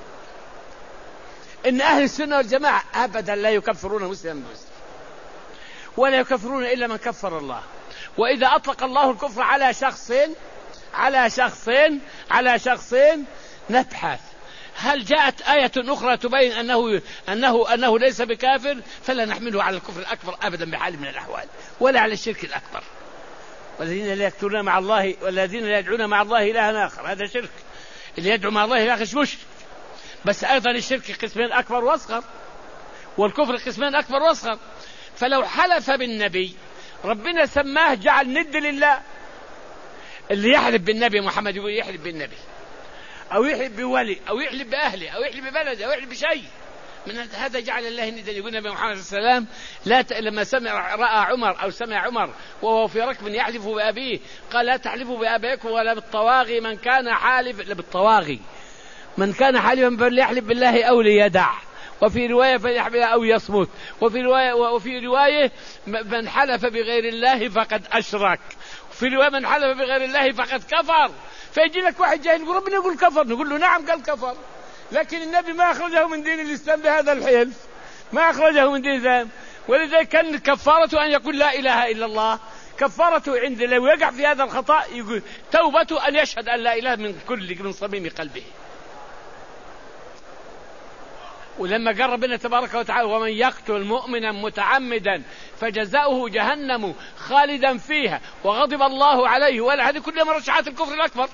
إن أهل السنة والجماعة أبدا لا يكفرون مسلما بمسلم ولا يكفرون إلا من كفر الله. وإذا أطلق الله الكفر على شخص على شخص على شخص نبحث هل جاءت آية أخرى تبين أنه أنه أنه ليس بكافر، فلا نحمله على الكفر الأكبر أبدا بحال من الأحوال ولا على الشرك الأكبر. والذين لا يكفرون مع الله والذين لا يدعون مع الله إلها آخر هذا شرك. اللي يدعو مع الله إله آخر مشرك. بس أيضا الشرك قسمين أكبر وأصغر والكفر قسمين أكبر وأصغر. فلو حلف بالنبي ربنا سماه جعل ند لله. اللي يحلف بالنبي محمد يقول يحلف بالنبي أو يحلف بولي أو يحلف بأهله أو يحلف ببلده أو يحلف بشيء من هذا جعل الله ندا. يقول النبي محمد صلى الله عليه وسلم لا ت... لما سمع رأى عمر أو سمع عمر وهو في ركب يحلف بأبيه قال لا تحلفوا بأبيكم ولا بالطواغي من كان حالف لا بالطواغي من كان حالفا فليحلف بالله أو ليدع. وفي رواية فليحلف أو يصمت. وفي رواية وفي رواية من حلف بغير الله فقد أشرك. في رواية من حلف بغير الله فقد كفر. فيجي لك واحد جاهل يقول ربنا يقول كفر نقول له نعم قال كفر لكن النبي ما أخرجه من دين الإسلام بهذا الحلف ما أخرجه من دين الإسلام. ولذلك كان كفارته أن يقول لا إله إلا الله. كفارته عند لو يقع في هذا الخطأ يقول توبته أن يشهد أن لا إله من كل من صميم قلبه. ولما قال ربنا تبارك وتعالى ومن يقتل مؤمنا متعمدا فجزاؤه جهنم خالدا فيها وغضب الله عليه ولا هذه كلها مرشحات الكفر الأكبر.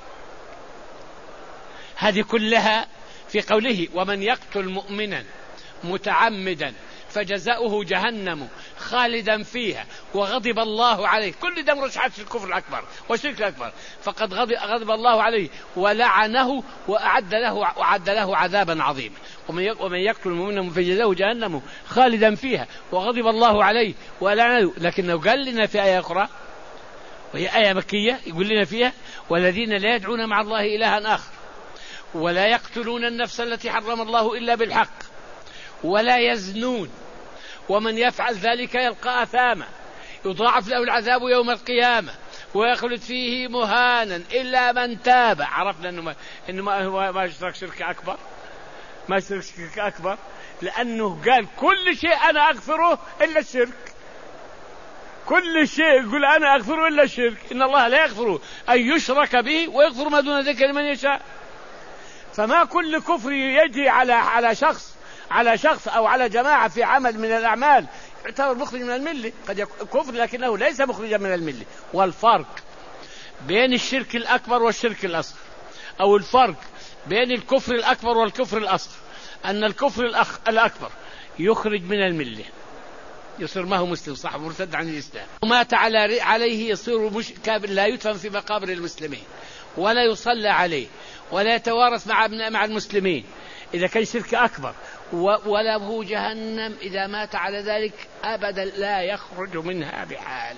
هذه كلها في قوله ومن يقتل مؤمنا متعمدا فجزاؤه جهنم خالدا فيها وغضب الله عليه كل ده مرشحات الكفر الأكبر والشرك الأكبر. فقد غضب الله عليه ولعنه وأعد له وأعد له عذابا عظيما. ومن يقتل مؤمنا فجزاؤه جهنم خالدا فيها وغضب الله عليه ولعنه. لكنه قال لنا في آية أخرى وهي آية مكية يقول لنا فيها والذين لا يدعون مع الله إلها آخر ولا يقتلون النفس التي حرم الله إلا بالحق ولا يزنون ومن يفعل ذلك يلقى أثاما يضاعف له العذاب يوم القيامة ويخلد فيه مهانا إلا من تاب. عرفنا أنه ما, إنه ما, ما يشترك شرك أكبر ما يشترك شرك أكبر لأنه قال كل شيء أنا أغفره إلا الشرك. كل شيء يقول أنا أغفره إلا الشرك. إن الله لا يغفر أن يشرك به ويغفر ما دون ذلك لمن يشاء. فما كل كفر يجري على على شخص على شخص أو على جماعة في عمل من الأعمال يعتبر مخرج من الملة. قد يكون كفر لكنه ليس مخرجا من الملة. والفرق بين الشرك الأكبر والشرك الأصغر أو الفرق بين الكفر الأكبر والكفر الأصغر أن الكفر الأخ الأكبر يخرج من الملة يصير ما هو مسلم صح مرتد عن الإسلام ومات على عليه يصير مش كافر لا يدفن في مقابر المسلمين ولا يصلى عليه ولا يتوارث مع مع المسلمين إذا كان شرك أكبر وله جهنم إذا مات على ذلك أبدا لا يخرج منها بحال.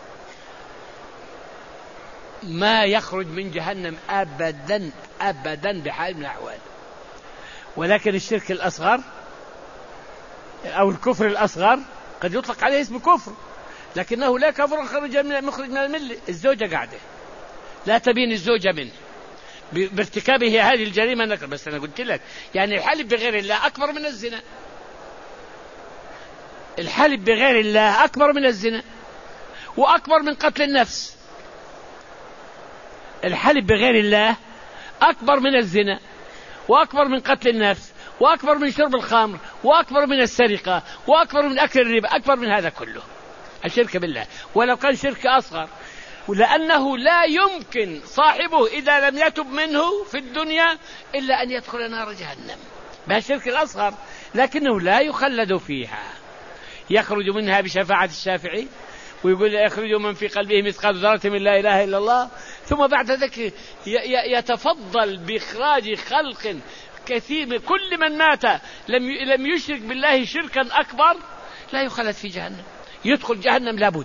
ما يخرج من جهنم أبدا أبدا بحال من الأحوال. ولكن الشرك الأصغر أو الكفر الأصغر قد يطلق عليه اسم كفر لكنه لا كفر خرج من مخرج من الملة. الزوجة قاعدة لا تبين الزوجة منه بارتكابه هذه الجريمة نكر. بس أنا قلت لك يعني الحلف بغير الله أكبر من الزنا. الحلف بغير الله أكبر من الزنا وأكبر من قتل النفس. الحلف بغير الله أكبر من الزنا وأكبر من قتل النفس وأكبر من شرب الخمر وأكبر من السرقة وأكبر من أكل الربا. أكبر من هذا كله الشرك بالله ولو كان شرك أصغر. ولأنه لا يمكن صاحبه إذا لم يتب منه في الدنيا إلا أن يدخل نار جهنم بهالشرك الأصغر لكنه لا يخلد فيها. يخرج منها بشفاعة الشافعي ويقول يخرج من في قلبه مثقال ذرة من لا إله إلا الله، ثم بعد ذلك يتفضل بإخراج خلق كثير. كل من مات لم لم يشرك بالله شركا أكبر لا يخلد في جهنم، يدخل جهنم لابد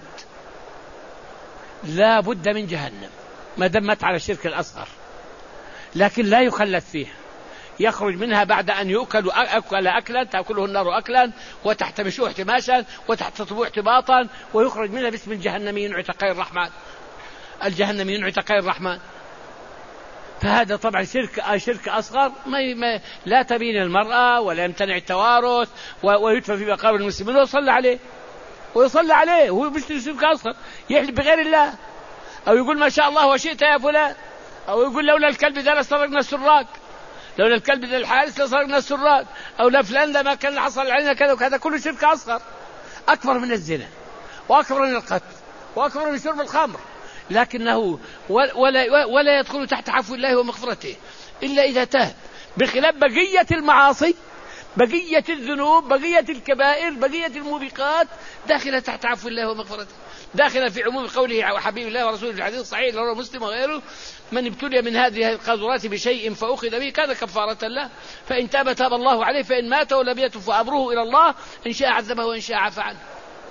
لا بد من جهنم ما دام مات على الشرك الأصغر، لكن لا يخلد فيها، يخرج منها بعد أن يؤكل أكل أكلا تأكله النار أكلا وتحتمشه احتماشا وتحتطبه احتباطا، ويخرج منها باسم الجهنميين عتقاء الرحمن، الجهنميين عتقاء الرحمن. فهذا طبعا شرك شرك أصغر ما, ما لا تبين المرأة ولا يمتنع التوارث ويدفن في مقابر المسلمين ويصلى عليه ويصلى عليه وهو بيشتري شرك أصغر، يحلف بغير الله، أو يقول ما شاء الله وشئت يا فلان، أو يقول لولا الكلب ذا لسرقنا السراق، لولا الكلب ذا الحارس لسرقنا السراق، أو لا فلان لما كان حصل علينا كذا وكذا. كله شرك أصغر أكبر من الزنا وأكبر من القتل وأكبر من شرب الخمر، لكنه ولا, ولا يدخل تحت عفو الله ومغفرته إلا إذا تاب، بخلاف بقية المعاصي، بقية الذنوب، بقية الكبائر، بقية الموبقات داخلة تحت عفو الله ومغفرته، داخلة في عموم قوله وحبيب الله ورسوله في الحديث الصحيح لرواه مسلم وغيره: من ابتلي من هذه القاذورات بشيء فأخذ به كان كفارة له، فإن تاب تاب الله عليه، فإن مات ولم يتب فأمره إلى الله، إن شاء عذبه وإن شاء عفى عنه.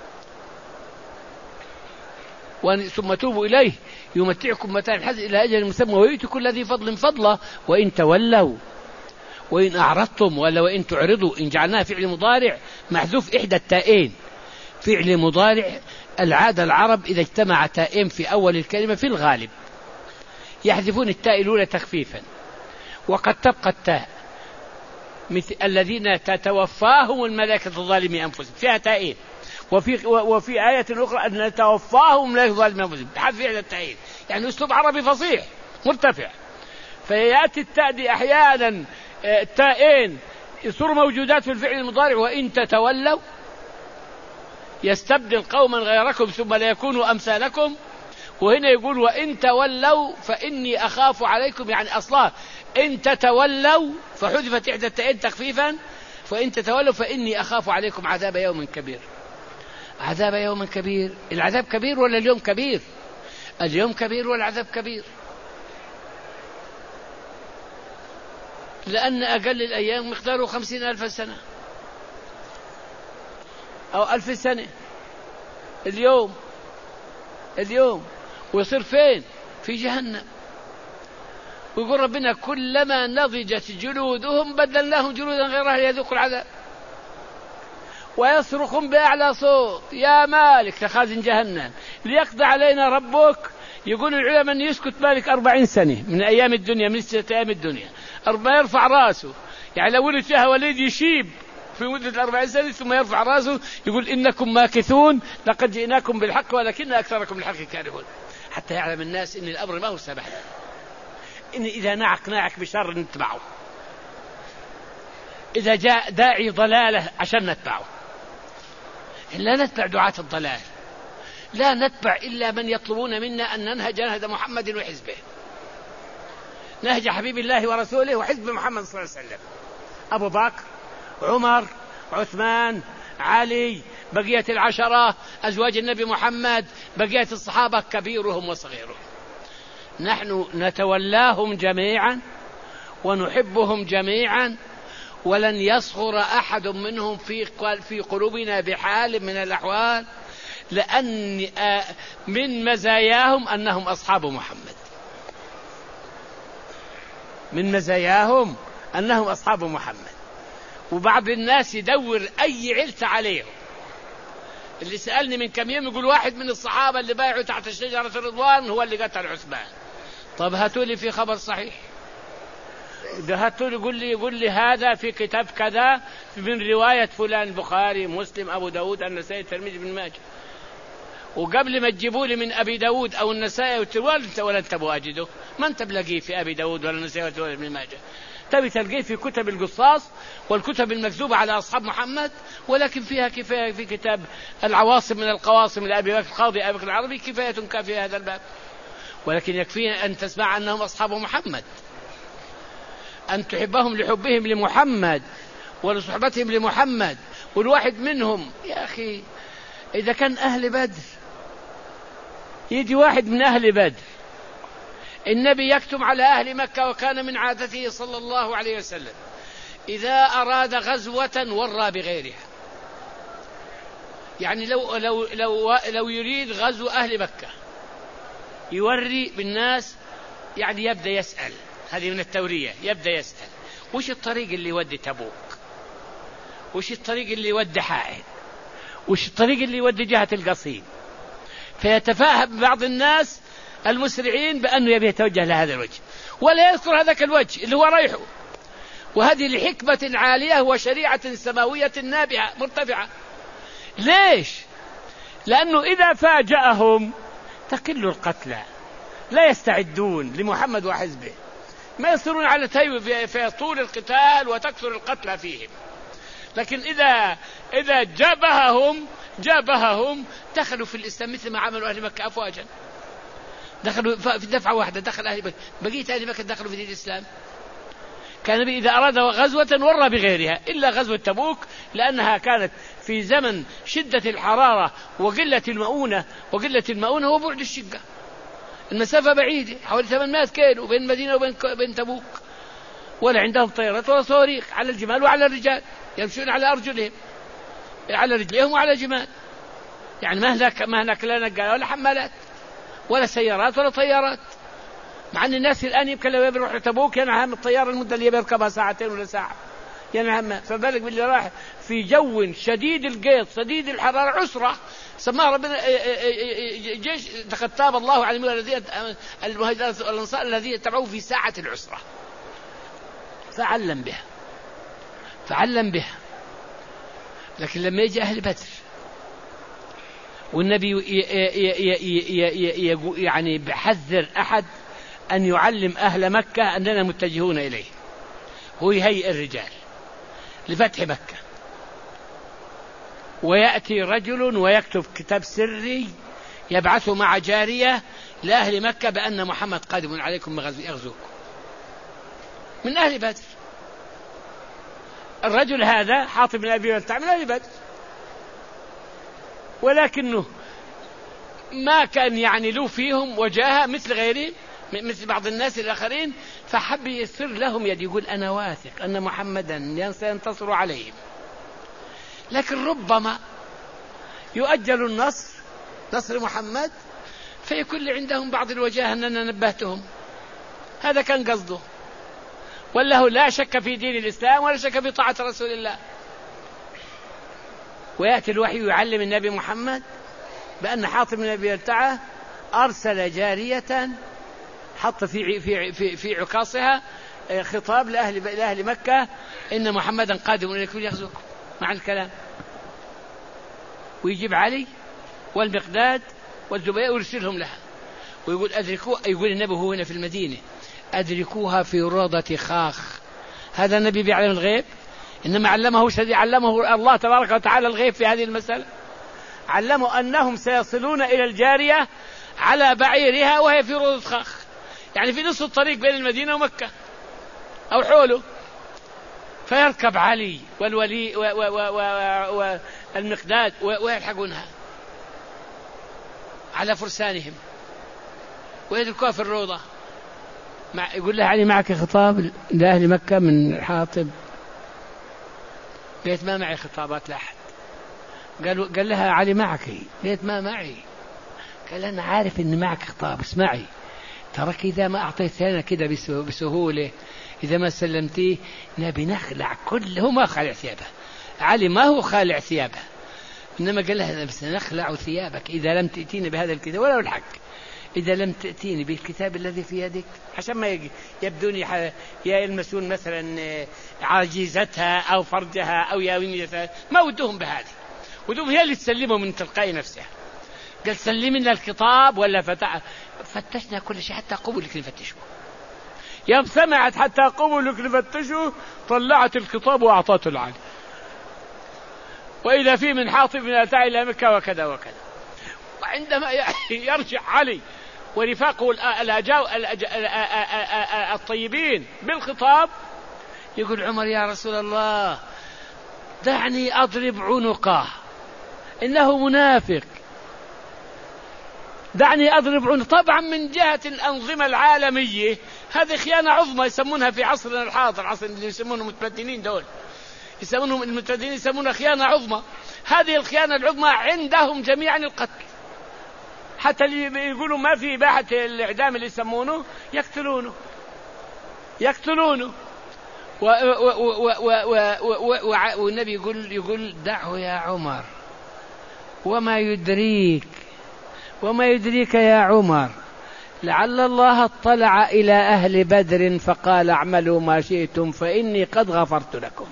ثم توبوا إليه يمتعكم متاع الحسن إلى أجل مسمى ويؤتي كل ذي فضل فضله وإن تولوا وإن أعرضتم ولا وإن تعرضوا. إن جعلناها فعل مضارع محذوف إحدى التائين، فعل مضارع العادة العرب إذا اجتمع تائين في أول الكلمة في الغالب يحذفون التاء الأولى تخفيفا، وقد تبقى التاء مثل الذين تتوفاهم الملائكة الظالمين أنفسهم فيها تائين، وفي وفي آية أخرى أن نتوفاهم الملائكة الظالمين أنفسهم بحذف فعل التائين، يعني أسلوب عربي فصيح مرتفع. فيأتي التاء دي أحيانا التائين يصير موجودات في الفعل المضارع: وإن تتولوا يستبدل قوما غيركم ثم لا يكونوا أمثالكم. وهنا يقول وإن تولوا فإني أخاف عليكم، يعني أصلا إن تتولوا فحذفت إحدى التائين تخفيفا، فإن تتولوا فإني أخاف عليكم عذاب يوم كبير. عذاب يوم كبير، العذاب كبير ولا اليوم كبير؟ اليوم كبير والعذاب كبير، لأن أقل الأيام مقداره خمسين ألف سنة أو ألف سنة اليوم اليوم ويصير فين؟ في جهنم. ويقول ربنا كلما نضجت جلودهم بدلناهم جلودا غيرها ليذوقوا العذاب. ويصرخون بأعلى صوت يا مالك لخازن جهنم ليقضي علينا ربك. يقول العلماء أن يسكت مالك أربعين سنة من أيام الدنيا، من ستة أيام الدنيا، أربعة يرفع راسه، يعني لو ولد فيها وليد يشيب في مدة الأربعين سنة ثم يرفع راسه يقول إنكم ماكثون لقد جئناكم بالحق ولكن أكثركم بالحق كارهون، حتى يعلم الناس إن الأمر ما هو سبب، إن إذا نعق ناعك بشر نتبعه، إذا جاء داعي ضلاله عشان نتبعه. لا نتبع دعاة الضلال، لا نتبع إلا من يطلبون منا أن ننهج نهج محمد وحزبه، نهج حبيب الله ورسوله وحزب محمد صلى الله عليه وسلم، أبو بكر، عمر، عثمان، علي، بقية العشرة أزواج النبي محمد، بقية الصحابة كبيرهم وصغيرهم. نحن نتولاهم جميعا ونحبهم جميعا، ولن يصغر أحد منهم في في قلوبنا بحال من الأحوال، لأن من مزاياهم أنهم أصحاب محمد، من مزاياهم أنهم أصحاب محمد. وبعض الناس يدور أي علة عليهم. اللي سألني من كم يوم يقول واحد من الصحابة اللي بايعوا تحت الشجرة الرضوان هو اللي قتل عثمان. طب هاتوا لي في خبر صحيح، هاتوا لي يقول لي يقول لي هذا في كتاب كذا من رواية فلان، البخاري، مسلم، أبو داود، النسائي، الترمذي، ابن ماجه. وقبل ما تجيبوا لي من أبي داود أو النسائي والترمذي ولا تبوا أجده، ما أنت بلاقيه في أبي داود ولا النسائي ولا ابن ماجه، تبي تلقيه في كتب القصاص والكتب المكذوبة على أصحاب محمد، ولكن فيها كفاية في كتاب العواصم من القواصم لأبي بكر القاضي أبي بكر العربي كفاية كافية هذا الباب. ولكن يكفي أن تسمع أنهم أصحاب محمد، أن تحبهم لحبهم لمحمد ولصحبتهم لمحمد. والواحد منهم يا أخي إذا كان أهل بدر يجي واحد من أهل بدر، النبي يكتب على أهل مكة، وكان من عادته صلى الله عليه وسلم إذا أراد غزوة ورى بغيرها. يعني لو, لو, لو, لو يريد غزو أهل مكة يوري بالناس، يعني يبدأ يسأل، هذه من التورية، يبدأ يسأل وش الطريق اللي يودي تبوك، وش الطريق اللي يودي حائل، وش الطريق اللي يودي جهة القصيم، فيتفاهم بعض الناس المسرعين بأنه يبي يتوجه لهذا الوجه ولا يذكر هذاك الوجه اللي هو رايحه. وهذه لحكمة عالية وشريعة سماوية نابعة مرتفعة. ليش؟ لأنه إذا فاجأهم تقل القتلى، لا يستعدون لمحمد وحزبه، ما يصيرون على تيو في طول القتال وتكثر القتلى فيهم. لكن إذا إذا جابههم جابههم دخلوا في الإسلام مثل ما عملوا أهل مكة أفواجا، دخلوا في دفعة واحدة، دخل أهل مكة، بقية أهل مكة دخلوا في دين الإسلام. كان النبي إذا أراد غزوة ورى بغيرها، إلا غزوة تبوك لأنها كانت في زمن شدة الحرارة وقلة المؤونة وقلة المؤونة وبعد الشقة، المسافة بعيدة حوالي ثمانمائة كيلو بين المدينة وبين بين تبوك، ولا عندهم طيارات ولا صواريخ، على الجمال وعلى الرجال، يمشون على أرجلهم، على رجليهم وعلى جمال، يعني ما هناك ما هناك لا نقال ولا حمالات ولا سيارات ولا طيارات. مع أن الناس الآن يمكن لو يروح لتبوك ينعم الطيارة المدة اللي يركبها ساعتين ولا ساعة ينعم، فبالك باللي راح في جو شديد القيض شديد الحرارة، عسرة سماه ربنا جيش تاب الله على الذين المهاجرين والأنصار الذين تبعوه في ساعة العسرة، فعلم بها فعلم بها. لكن لما يجي أهل بدر والنبي يعني بحذر أحد أن يعلم أهل مكة أننا متجهون إليه، هو يهيئ الرجال لفتح مكة، ويأتي رجل ويكتب كتاب سري يبعثه مع جارية لأهل مكة بأن محمد قادم عليكم يغزوكم من أهل بدر. الرجل هذا حاطب بن أبي بلتع من أهل بدر، ولكنه ما كان يعني له فيهم وجاهة مثل غيرهم مثل بعض الناس الآخرين، فحب يسر لهم يد، يقول أنا واثق أن محمدا سينتصر عليهم، لكن ربما يؤجل النصر نصر محمد فيكون عندهم بعض الوجاهة أننا نبهتهم. هذا كان قصده، وله لا شك في دين الإسلام ولا شك في طاعة رسول الله. ويأتي الوحي يعلم النبي محمد بأن حاطب بن أبي بلتعة أرسل جارية حط في في في في عكاصها خطاب لأهل لأهل مكة إن محمدا قادم إليكم يغزوكم مع الكلام، ويجيب علي والمقداد والزبير ويرسلهم لها ويقول أدركوا، يقول النبي هو هنا في المدينة أدركوها في روضة خاخ. هذا النبي بيعلم الغيب؟ إنما علمه شديد علمه الله تبارك وتعالى الغيب في هذه المسألة، علموا أنهم سيصلون إلى الجارية على بعيرها وهي في روضة خاخ، يعني في نصف الطريق بين المدينة ومكة أو حوله، فيركب علي والولي والمقداد ويلحقونها على فرسانهم ويدركوها في الروضة. يقول له علي معك خطاب لأهل مكة من حاطب؟ قالت ما معي خطابات لأحد. قالوا قال لها علي معك؟ قالت ما معي. قال أنا عارف إن معك خطاب، اسمعي ترك إذا ما أعطيت لنا كده بسهولة، إذا ما سلمتيه نبي نخلع كله. ما خالع ثيابه علي، ما هو خالع ثيابه، إنما قال لها بس نخلع ثيابك إذا لم تأتيني بهذا الكتاب، ولا الحق إذا لم تأتيني بالكتاب الذي في يدك، عشان ما يبدوني يلمسون مثلا عاجزتها أو فرجها أو ياوينيتها، ما ودهم بهذه، ودهم هي اللي تسلمه من تلقاء نفسها. قال سلمنا الخطاب ولا فتح فتشنا كل شيء حتى قبلك نفتشه. يوم سمعت حتى قبلك نفتشه طلعت الخطاب وأعطته العلي، وإذا في من حاطب من أتى إلى مكة وكذا وكذا. وعندما يرجع علي ورفاقه الطيبين بالخطاب يقول عمر يا رسول الله دعني أضرب عنقه إنه منافق. دعني أضرب عنق. طبعا من جهة الأنظمة العالمية هذه خيانة عظمى يسمونها في عصرنا الحاضر، عصر اللي يسمونهم المتمدنين دول، يسمونهم المتمدنين يسمونها خيانة عظمى. هذه الخيانة العظمى عندهم جميعا القتل، حتى اللي يقولوا ما في إباحة الإعدام اللي يسمونه يقتلونه يقتلونه والنبي يقول يقول دعه يا عمر، وما يدريك وما يدريك يا عمر لعل الله اطلع إلى أهل بدر فقال اعملوا ما شئتم فإني قد غفرت لكم.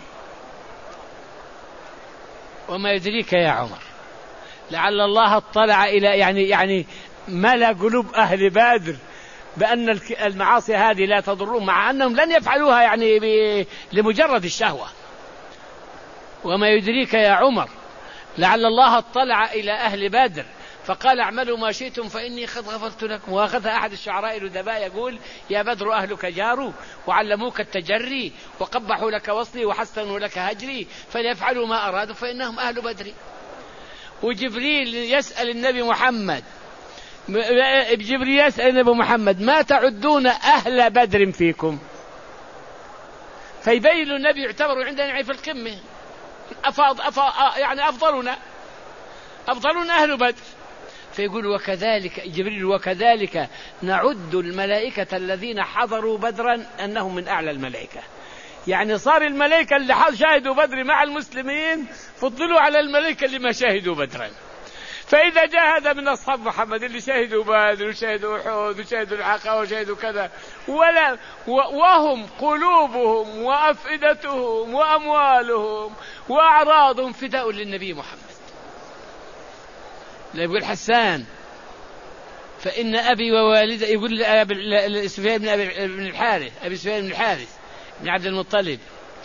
وما يدريك يا عمر لعل الله اطلع إلى يعني يعني ملأ قلوب أهل بدر بأن المعاصي هذه لا تضرهم، مع أنهم لن يفعلوها يعني لمجرد الشهوة. وما يدريك يا عمر لعل الله اطلع إلى أهل بدر فقال اعملوا ما شئتم فإني قد غفرت لكم. وأخذها أحد الشعراء الأدباء يقول يا بدر أهلك جاروا وعلموك التجري وقبحوا لك وصلي وحسنوا لك هجري فليفعلوا ما أرادوا فإنهم أهل بدر. وجبريل يسأل النبي محمد جبريل يسأل النبي محمد ما تعدون أهل بدر فيكم، فيبين النبي يعتبر عندنا يعني في القمة أفاض أفاض يعني أفضلنا أفضلنا أهل بدر. فيقول وكذلك جبريل وكذلك نعد الملائكة الذين حضروا بدرا أنهم من أعلى الملائكة. يعني صار الملائكة اللي شاهدوا بدر مع المسلمين فضلوا على الملائكة اللي ما شاهدوا بدرا. فإذا جاء هذا من أصحاب محمد اللي شاهدوا بدر وشاهدوا أحد وشاهدوا العقبة وشاهدوا كذا ولا وهم قلوبهم وأفئدتهم وأموالهم وأعراضهم فداء للنبي محمد. لا يقول حسان فإن أبي ووالده، يقول سفيان بن أبي بن الحارث أبي سفيان بن الحارث بن عبد المطلب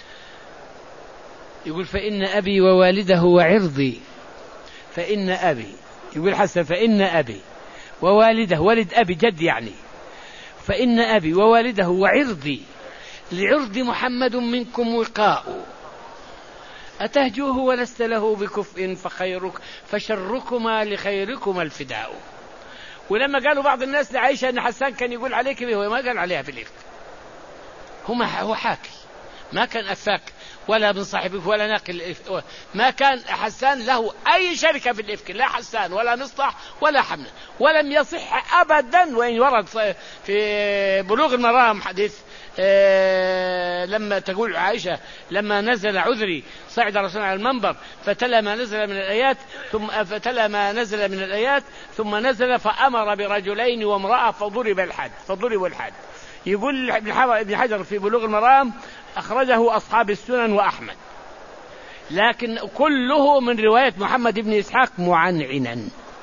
يقول فإن أبي ووالده وعرضي، فإن أبي يقول حسن فإن أبي ووالده ولد أبي جد يعني، فإن أبي ووالده وعرضي لعرض محمد منكم وقاء أتهجوه ولست له بكفء فخيرك فشركما لخيركما الفداء. ولما قالوا بعض الناس لعائشة أن حسان كان يقول عليك به هو ما قال عليها في الإفك، هو حاكي ما كان أفاك ولا من صاحبك ولا ناقل، ما كان حسان له أي شركة في الإفك، لا حسان ولا مصطح ولا حمل، ولم يصح أبدا. وإن ورد في بلوغ المرام حديث لما تقول عائشة لما نزل عذري صعد رسول على المنبر فتلا ما نزل من الآيات ثم فتلا ما نزل من الآيات ثم نزل فأمر برجلين وامرأة فضرب الحد فضرب الحد. يقول ابن حجر في بلوغ المرام أخرجه أصحاب السنن وأحمد، لكن كله من رواية محمد بن إسحاق معنعنا.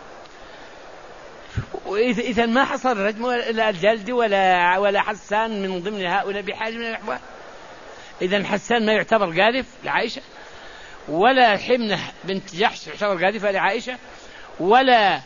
إذا ما حصل رجم ولا الجلد ولا ولا حسان من ضمن هؤلاء بحال من الأحوال. إذا حسان ما يعتبر قاذف لعائشة، ولا حمنة بنت جحش يعتبر قاذفة لعائشة، ولا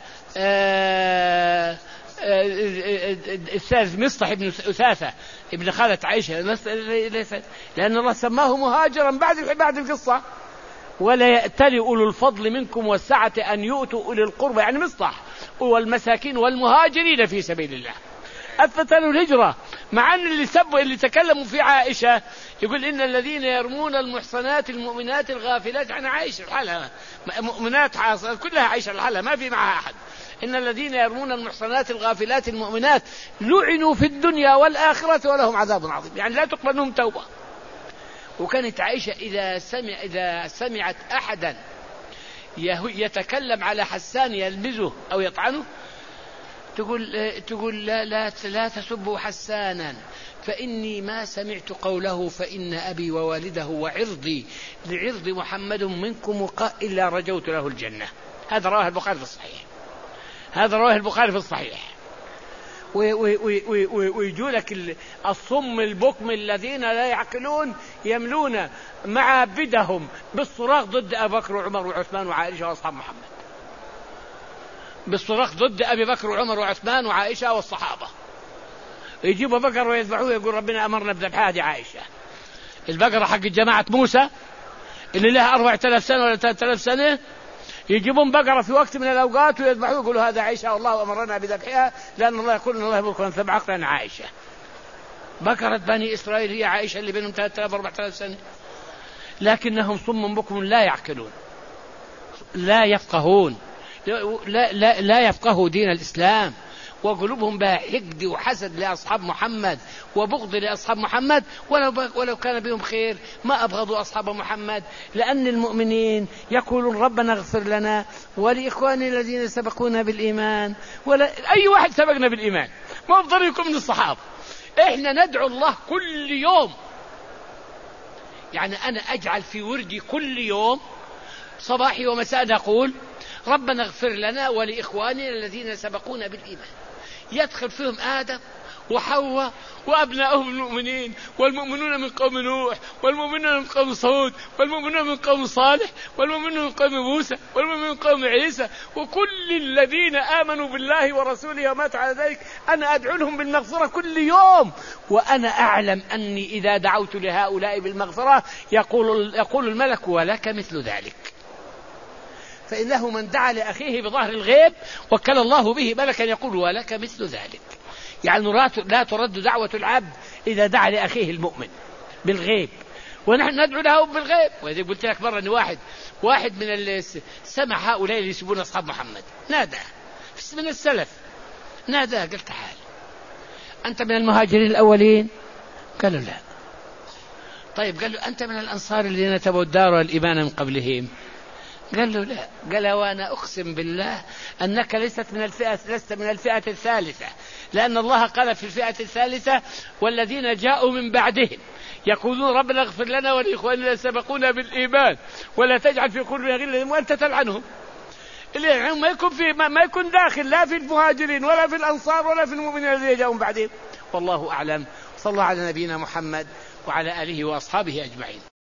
الثالث مصطح ابن أثاثة ابن خالة عائشة، لأن الله سماه مهاجرا بعد بعد القصة. ولا يأتل أولو الفضل منكم والسعة أن يؤتوا أولي القربى، يعني مصطح والمساكين والمهاجرين في سبيل الله. أثبت له الهجرة، مع أن اللي سبوا اللي تكلموا في عائشة يقول إن الذين يرمون المحصنات المؤمنات الغافلات عن عائشة الحالة مؤمنات كلها عائشة الحالة ما في معها أحد. إن الذين يرمون المحصنات الغافلات المؤمنات لعنوا في الدنيا والآخرة ولهم عذاب عظيم، يعني لا تقبل منهم توبة. وكانت عائشة إذا سمع إذا سمعت أحدا يتكلم على حسان يلمزه أو يطعنه تقول تقول لا لا لا تسبوا حسانا فإني ما سمعت قوله فإن أبي ووالده وعرضي لعرض محمد منكم وقاء إلا رجوت له الجنة. هذا رواه البخاري في الصحيح هذا رواه البخاري في الصحيح ويجولك الصم البكم الذين لا يعقلون يملون معابدهم بالصراخ ضد أبي بكر وعمر وعثمان وعائشة وأصحاب محمد، بالصراخ ضد أبي بكر وعمر وعثمان وعائشة والصحابة. يجيبوا بقر ويذبحوه يقول ربنا أمرنا بذبح هذه عائشة. البقرة حق جماعة موسى اللي لها أربعة آلاف سنة ولا ثلاثة آلاف سنة يجيبون بقرة في وقت من الأوقات ويذبحوا يقولوا هذا عائشة والله أمرنا بذبحها لأن الله يقول إن الله يملك أن تذبح عقلا عائشة. بقرة بني إسرائيل هي عائشة اللي بينهم ثلاثة آلاف أربعة آلاف سنة، لكنهم صم بكم لا يعقلون لا يفقهون لا, لا, لا يفقهوا دين الإسلام، وقلوبهم بها حقد وحسد لأصحاب محمد وبغض لأصحاب محمد، ولو, ولو كان بهم خير ما أبغضوا أصحاب محمد، لأن المؤمنين يقولون ربنا اغفر لنا ولإخواننا الذين سبقونا بالإيمان، ولا أي واحد سبقنا بالإيمان ما أفضل يكون من الصحابة. إحنا ندعو الله كل يوم، يعني أنا أجعل في وردي كل يوم صباحي ومساء أقول ربنا اغفر لنا ولإخواننا الذين سبقونا بالإيمان، يدخل فيهم آدم وحواء وأبنائهم المؤمنين، والمؤمنون من قوم نوح، والمؤمنون من قوم صهود، والمؤمنون من قوم صالح، والمؤمنون من قوم موسى، والمؤمنون من قوم عيسى، وكل الذين آمنوا بالله ورسوله وماتوا على ذلك أنا أدعو لهم بالمغفرة كل يوم، وأنا أعلم أني إذا دعوت لهؤلاء بالمغفرة يقول, يقول الملك ولك مثل ذلك. فإنه من دعا لأخيه بظهر الغيب وكل الله به ملكا يقول ولك مثل ذلك. يعني لا ترد دعوة العبد إذا دعا لأخيه المؤمن بالغيب، ونحن ندعو له بالغيب. وإذا قلت لك مرة أن واحد واحد من اللي سمع هؤلاء اللي يسبون أصحاب محمد نادى من السلف، نادى قال تعال أنت من المهاجرين الأولين؟ قالوا لا. طيب قال له أنت من الأنصار الذين تبوا الدار والإيمان من قبلهم؟ قال له لا. قال وأنا أقسم بالله أنك لست من الفئة لست من الفئة الثالثة، لأن الله قال في الفئة الثالثة والذين جاءوا من بعدهم يقولون ربنا اغفر لنا ولإخواننا الذين سبقونا بالإيمان ولا تجعل في قلوبنا غلا وأنت تلعنهم. اللي ما يكون في ما يكون داخل لا في المهاجرين ولا في الأنصار ولا في المؤمنين الذين جاءوا من بعدهم. والله أعلم. صلى الله على نبينا محمد وعلى آله وأصحابه أجمعين.